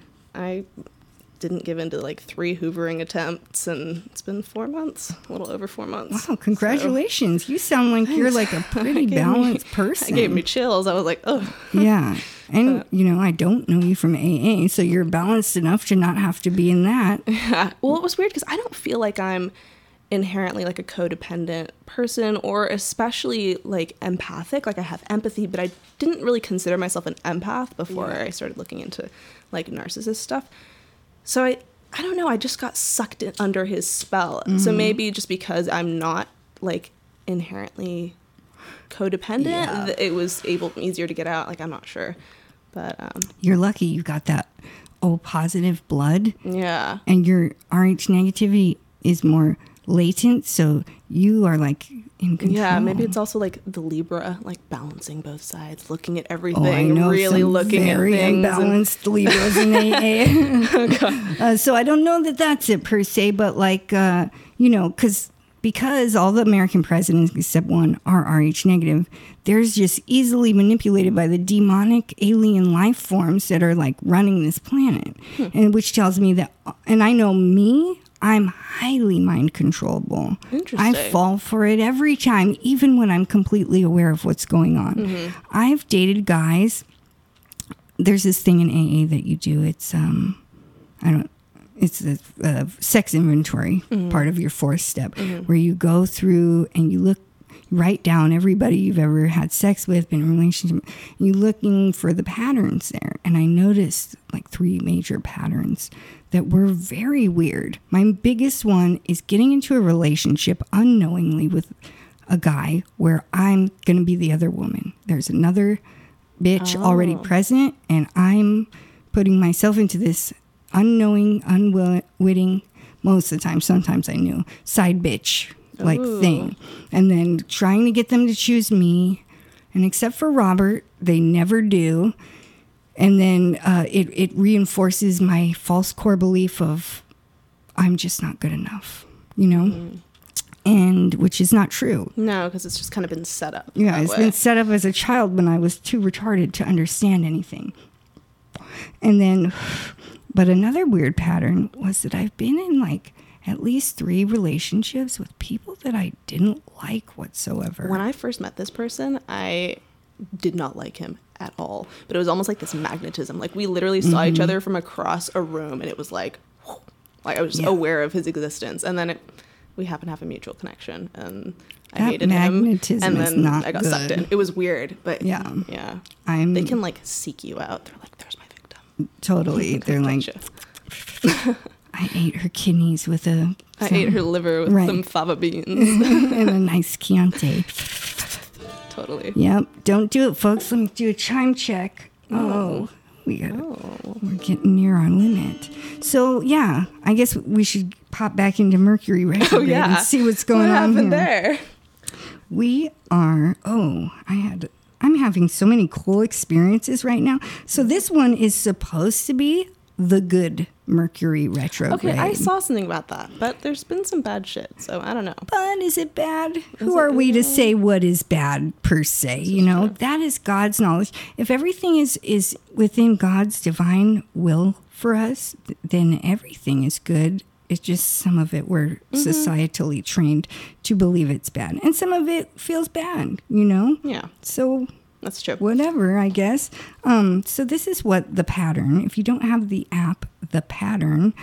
I didn't give in to like 3 hoovering attempts, and it's been 4 months, a little over 4 months. Wow, congratulations. You sound like you're like a pretty balanced person. It gave me chills. I was like, oh. Yeah. And, I don't know you from AA, so you're balanced enough to not have to be in that. Yeah. Well, it was weird because I don't feel like I'm inherently like a codependent person, or especially like empathic. Like I have empathy, but I didn't really consider myself an empath before I started looking into like narcissist stuff. So I don't know, I just got sucked in under his spell. So maybe just because I'm not like inherently codependent, it was easier to get out. Like I'm not sure, but you're lucky you got that positive blood. Yeah. And your Rh negativity is more latent, so you are like in control. Yeah, maybe it's also like the Libra, like balancing both sides, looking at everything, I know really looking at very things. Unbalanced Libras in AA. Oh, God. So I don't know that that's it per se, but like because all the American presidents except one are Rh negative, there's just easily manipulated by the demonic alien life forms that are like running this planet, and which tells me that, and I know me, I'm highly mind controllable. Interesting. I fall for it every time, even when I'm completely aware of what's going on. I've dated guys. There's this thing in AA that you do. It's it's the sex inventory part of your 4th step, where you go through and you write down everybody you've ever had sex with, been in a relationship. You're looking for the patterns there. And I noticed like 3 major patterns that were very weird. My biggest one is getting into a relationship unknowingly with a guy where I'm going to be the other woman. There's another bitch already present, and I'm putting myself into this unknowing, unwitting, most of the time, sometimes I knew, side bitch like thing. And then trying to get them to choose me. And except for Robert, they never do. And then it reinforces my false core belief of I'm just not good enough, and which is not true. No, because it's just kind of been set up. Yeah, it's been set up as a child when I was too retarded to understand anything. And then, but another weird pattern was that I've been in like at least 3 relationships with people that I didn't like whatsoever. When I first met this person, I did not like him at all. But it was almost like this magnetism. Like we literally saw each other from across a room, and it was like I was aware of his existence. And then we happened to have a mutual connection, and I hated him. And then I got sucked in. It was weird, but yeah. They can like seek you out. They're like, "There's my victim." Totally. They're like, I ate her kidneys with I ate her liver with some fava beans. And a nice Chianti. Totally. Yep. Don't do it, folks. Let me do a chime check. We're getting near our limit. So, yeah, I guess we should pop back into Mercury retrograde and see what's going on here. There? We are, I'm having so many cool experiences right now. So this one is supposed to be the good Mercury retrograde. Okay, I saw something about that, but there's been some bad shit, so I don't know. But is it bad? Who are we to say what is bad per se? You know, that is God's knowledge. If everything is within God's divine will for us, then everything is good. It's just some of it we're societally trained to believe it's bad. And some of it feels bad, you know? Yeah. So that's true. Whatever, I guess. So this is what the pattern, if you don't have the app, The Pattern,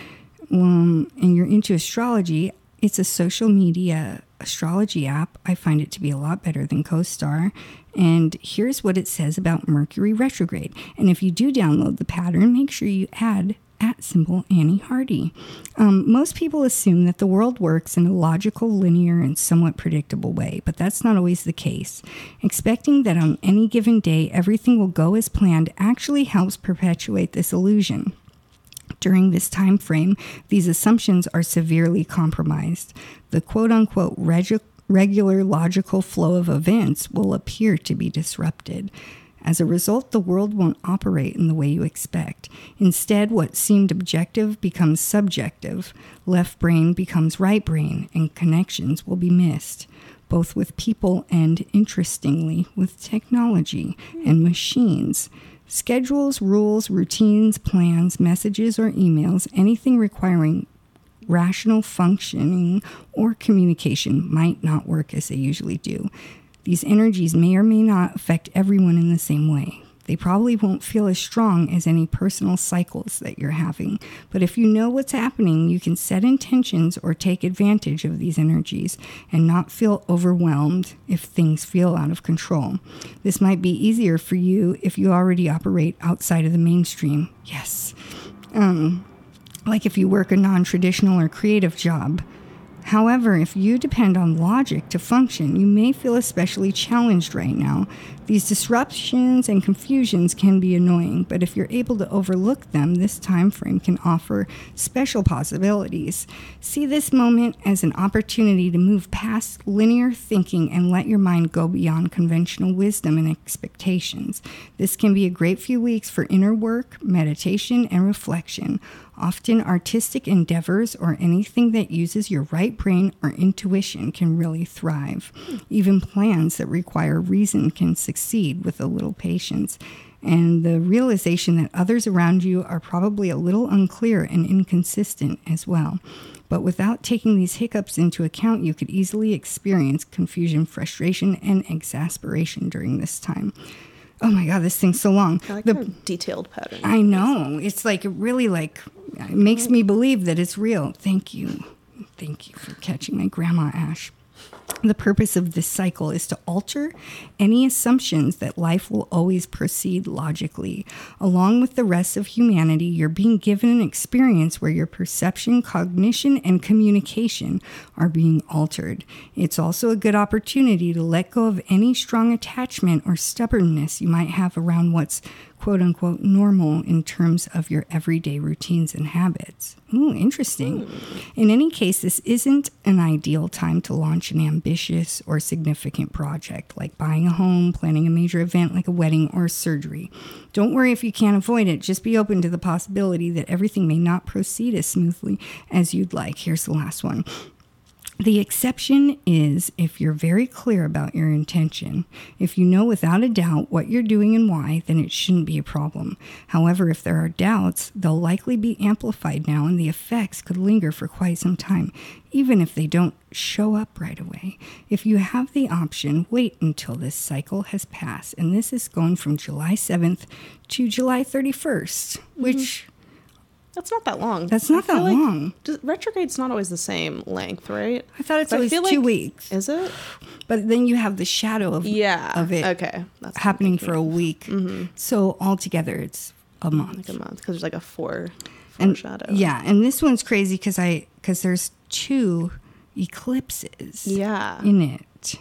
and you're into astrology, it's a social media astrology app. I find it to be a lot better than CoStar. And here's what it says about Mercury retrograde. And if you do download The Pattern, make sure you add @Annie Hardy. Most people assume that the world works in a logical, linear, and somewhat predictable way, but that's not always the case. Expecting that on any given day everything will go as planned actually helps perpetuate this illusion. During this time frame, these assumptions are severely compromised. The quote-unquote regular logical flow of events will appear to be disrupted. As a result, the world won't operate in the way you expect. Instead, what seemed objective becomes subjective. Left brain becomes right brain, and connections will be missed, both with people and, interestingly, with technology and machines. Schedules, rules, routines, plans, messages, or emails, anything requiring rational functioning or communication might not work as they usually do. These energies may or may not affect everyone in the same way. They probably won't feel as strong as any personal cycles that you're having. But if you know what's happening, you can set intentions or take advantage of these energies and not feel overwhelmed if things feel out of control. This might be easier for you if you already operate outside of the mainstream. Yes. Like if you work a non-traditional or creative job. However, if you depend on logic to function, you may feel especially challenged right now. These disruptions and confusions can be annoying, but if you're able to overlook them, this time frame can offer special possibilities. See this moment as an opportunity to move past linear thinking and let your mind go beyond conventional wisdom and expectations. This can be a great few weeks for inner work, meditation, and reflection. Often artistic endeavors or anything that uses your right brain or intuition can really thrive. Even plans that require reason can succeed with a little patience. And the realization that others around you are probably a little unclear and inconsistent as well. But without taking these hiccups into account, you could easily experience confusion, frustration, and exasperation during this time. Oh my God, this thing's so long. I like the detailed pattern. I know. It's like, it really it makes me believe that it's real. Thank you. Thank you for catching my grandma Ash. The purpose of this cycle is to alter any assumptions that life will always proceed logically. Along with the rest of humanity, you're being given an experience where your perception, cognition, and communication are being altered. It's also a good opportunity to let go of any strong attachment or stubbornness you might have around what's quote-unquote normal in terms of your everyday routines and habits. Ooh, interesting. In any case, this isn't an ideal time to launch an ambitious or significant project, like buying a home, planning a major event like a wedding or a surgery. Don't worry if you can't avoid it. Just be open to the possibility that everything may not proceed as smoothly as you'd like. Here's the last one. The exception is if you're very clear about your intention. If you know without a doubt what you're doing and why, then it shouldn't be a problem. However, if there are doubts, they'll likely be amplified now and the effects could linger for quite some time, even if they don't show up right away. If you have the option, wait until this cycle has passed. And this is going from July 7th to July 31st, which... That's not that long. That's not that long. Retrograde's not always the same length, right? I thought it's always 2 weeks. Is it? But then you have the shadow of it okay. That's happening for a week. Mm-hmm. So altogether, it's a month. Like a month, because there's like a four shadow. Yeah, and this one's crazy because there's 2 eclipses in it.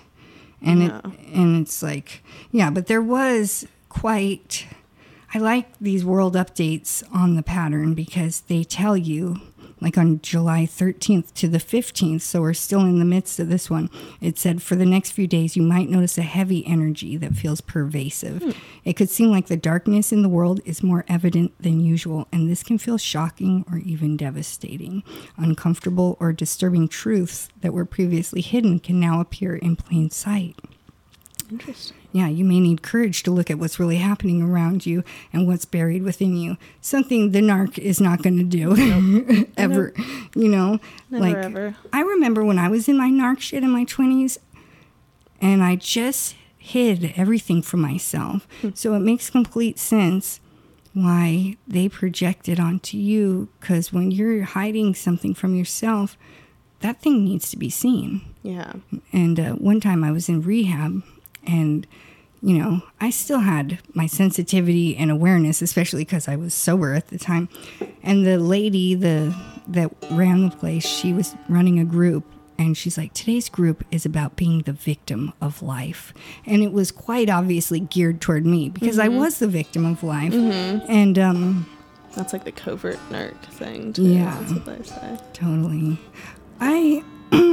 And it's like, but there was quite... I like these world updates on the pattern because they tell you, like on July 13th to the 15th, so we're still in the midst of this one, it said, for the next few days, you might notice a heavy energy that feels pervasive. It could seem like the darkness in the world is more evident than usual, and this can feel shocking or even devastating. Uncomfortable or disturbing truths that were previously hidden can now appear in plain sight. Interesting. Yeah, you may need courage to look at what's really happening around you and what's buried within you. Something the narc is not going to do ever, Never, ever. I remember when I was in my narc shit in my 20s and I just hid everything from myself. So it makes complete sense why they project it onto you, because when you're hiding something from yourself, that thing needs to be seen. Yeah. And one time I was in rehab. And, I still had my sensitivity and awareness, especially because I was sober at the time. And the lady that ran the place, she was running a group. And she's like, today's group is about being the victim of life. And it was quite obviously geared toward me because I was the victim of life. Mm-hmm. And that's like the covert narc thing, too. Yeah. That's what they say. Totally. I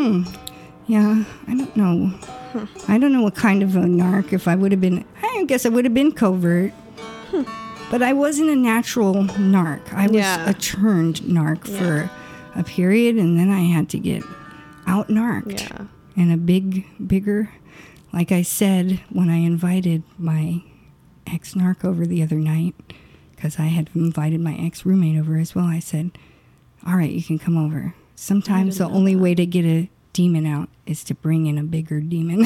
don't know. I don't know what kind of a narc. If I would have been, I guess I would have been covert. But I wasn't a natural narc. I was a turned narc for a period, and then I had to get out narked. Yeah. And a bigger, like I said, when I invited my ex-narc over the other night, because I had invited my ex-roommate over as well, I said, all right, you can come over. Sometimes the only way to get a demon out is to bring in a bigger demon.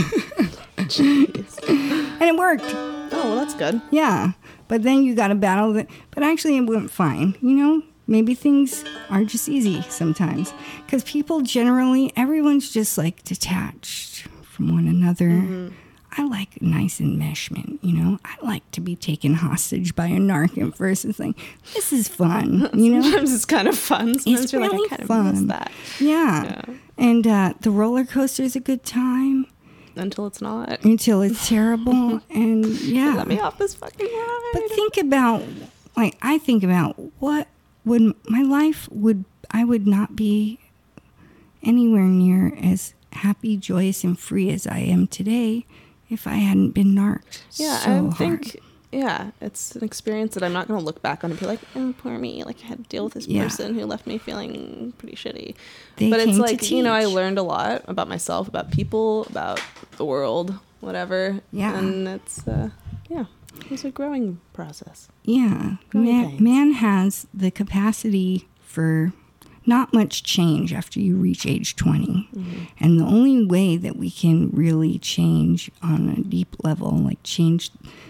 Jeez. And it worked. Oh, well, that's good. Yeah. But then you got to battle it. But actually, it went fine. Maybe things are just easy sometimes. Because people generally, everyone's just like detached from one another. Mm-hmm. I like nice enmeshment, I like to be taken hostage by a narc at first. It's like, this is fun, Sometimes it's kind of fun. Sometimes it's you're really like, I kind of fun. miss that. Yeah. And the roller coaster is a good time. Until it's not. Until it's terrible. And yeah. Let me off this fucking ride. But think about, I think about what would my life I would not be anywhere near as happy, joyous, and free as I am today if I hadn't been narked. Yeah, so I think, it's an experience that I'm not going to look back on and be like, oh, poor me. Like, I had to deal with this person who left me feeling pretty shitty. But it's like, I learned a lot about myself, about people, about the world, whatever. Yeah. And it's, it's a growing process. Yeah. Man has the capacity for not much change after you reach age 20. Mm-hmm. And the only way that we can really change on a deep level, like change,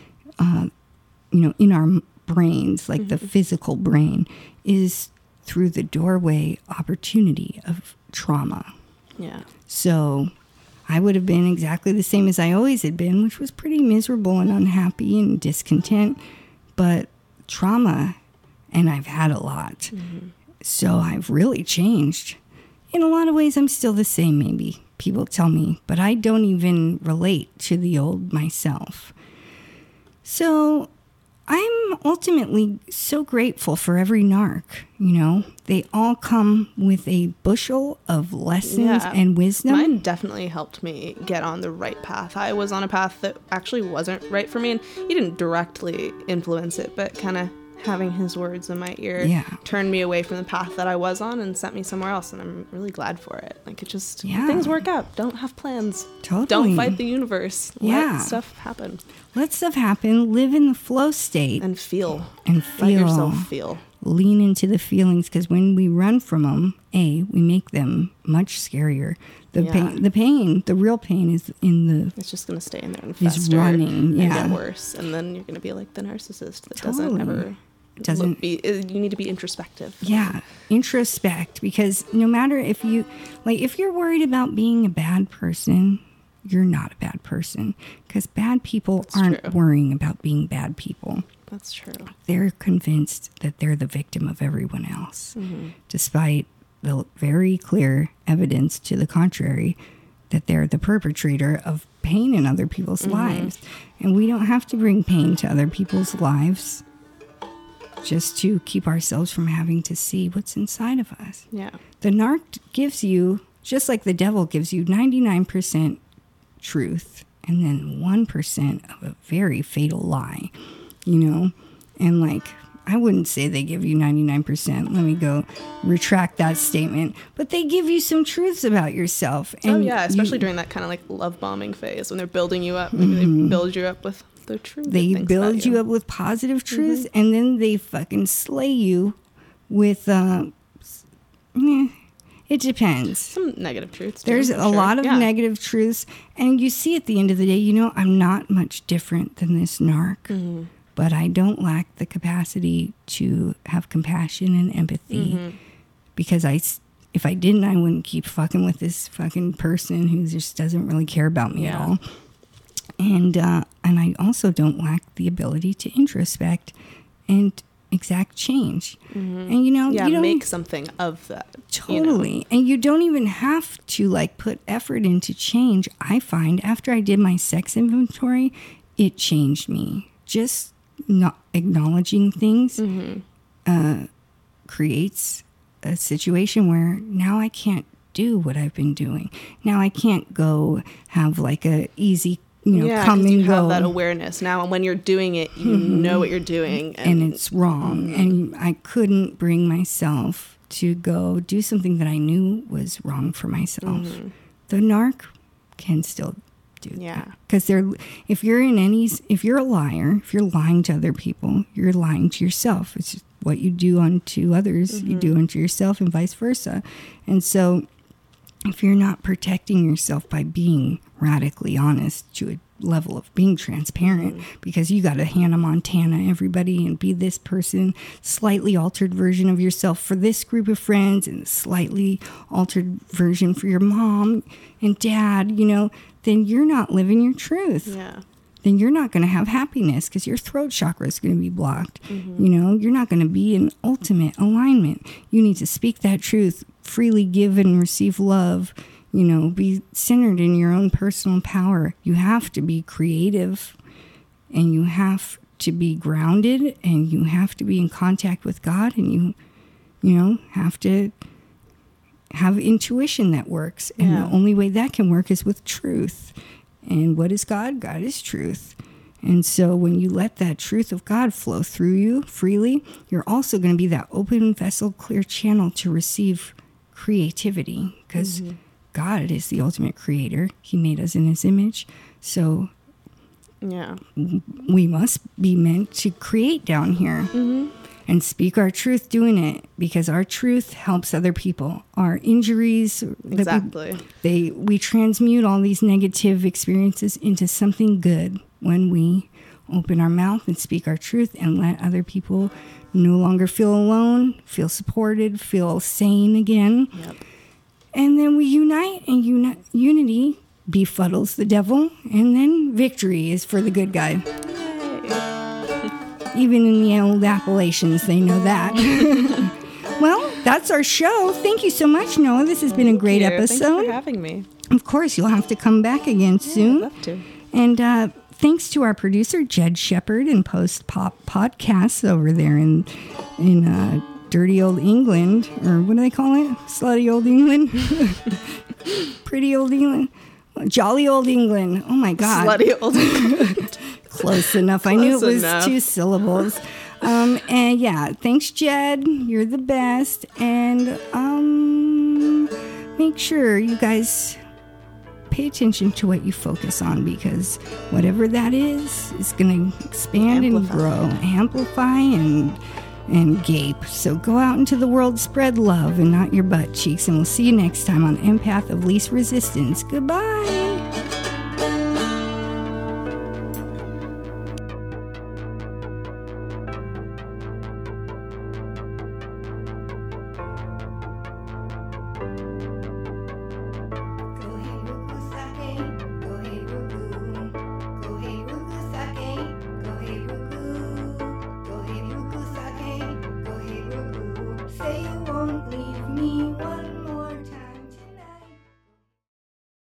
in our brains, like the physical brain, is through the doorway opportunity of trauma. Yeah. So I would have been exactly the same as I always had been, which was pretty miserable and unhappy and discontent. But trauma, and I've had a lot. Mm-hmm. So I've really changed. In a lot of ways, I'm still the same, maybe. People tell me, but I don't even relate to the old myself. So I'm ultimately so grateful for every narc, They all come with a bushel of lessons and wisdom. Mine definitely helped me get on the right path. I was on a path that actually wasn't right for me, and you didn't directly influence it, but kind of having his words in my ear turned me away from the path that I was on and sent me somewhere else. And I'm really glad for it. Like, it just, things work out. Don't have plans. Totally. Don't fight the universe. Let stuff happen. Let stuff happen. Live in the flow state. And feel. Let yourself feel. Lean into the feelings, because when we run from them, we make them much scarier. The real pain is in the... It's just going to stay in there and fester and get worse. And then you're going to be like the narcissist that doesn't ever... you need to be introspective. Yeah, introspect, because no matter if you're worried about being a bad person, you're not a bad person, because bad people aren't worrying about being bad people. That's true. They're convinced that they're the victim of everyone else, despite the very clear evidence to the contrary that they're the perpetrator of pain in other people's lives. And we don't have to bring pain to other people's lives just to keep ourselves from having to see what's inside of us. Yeah. The narc gives you, just like the devil gives you, 99% truth and then 1% of a very fatal lie, And like, I wouldn't say they give you 99%. Let me go retract that statement. But they give you some truths about yourself. And especially during that kind of like love bombing phase when they're building you up. They build you up with the truth. They build you up with positive truths, and then they fucking slay you with, it depends. Some negative truths. There's a lot of negative truths. And you see at the end of the day, I'm not much different than this narc. But I don't lack the capacity to have compassion and empathy, because if I didn't, I wouldn't keep fucking with this fucking person who just doesn't really care about me at all. And I also don't lack the ability to introspect and exact change. And you don't make something of that. Totally. And you don't even have to like put effort into change. I find after I did my sex inventory, it changed me. Just not acknowledging things creates a situation where now I can't do what I've been doing. Now I can't go have like a easy, come and go. Have that awareness now. When you're doing it, you know what you're doing, and it's wrong. And I couldn't bring myself to go do something that I knew was wrong for myself. The narc can still do that. Because if you're a liar, if you're lying to other people, you're lying to yourself. It's just what you do unto others, you do unto yourself, and vice versa. And so if you're not protecting yourself by being radically honest to a level of being transparent, because you got to Hannah Montana everybody and be this person, slightly altered version of yourself for this group of friends and slightly altered version for your mom and dad, then you're not living your truth. Yeah. Then you're not going to have happiness because your throat chakra is going to be blocked. You're not going to be in ultimate alignment. You need to speak that truth, freely give and receive love, be centered in your own personal power. You have to be creative, and you have to be grounded, and you have to be in contact with God, and you have to have intuition that works. And the only way that can work is with truth. And what is God? God is truth. And so when you let that truth of God flow through you freely, you're also going to be that open vessel, clear channel to receive creativity, because God is the ultimate creator. He made us in his image. So we must be meant to create down here. And speak our truth doing it, because our truth helps other people. Our injuries, we transmute all these negative experiences into something good when we open our mouth and speak our truth and let other people no longer feel alone, feel supported, feel sane again. And then we unite, and unity befuddles the devil, and then victory is for the good guy. Even in the old Appalachians, they know that. Well, that's our show. Thank you so much, Noah. This has been a great episode. Thanks for having me. Of course, you'll have to come back again soon. I'd love to. And thanks to our producer, Jed Shepard, and Post Pop Podcasts over there in dirty old England. Or what do they call it? Slutty old England? Pretty old England? Jolly old England. Oh, my God. Slutty old England. Close enough. I knew it was 2 syllables. And yeah, thanks, Jed. You're the best. And make sure you guys pay attention to what you focus on, because whatever that is going to expand and grow, amplify and gape. So go out into the world, spread love and not your butt cheeks. And we'll see you next time on Empath of Least Resistance. Goodbye.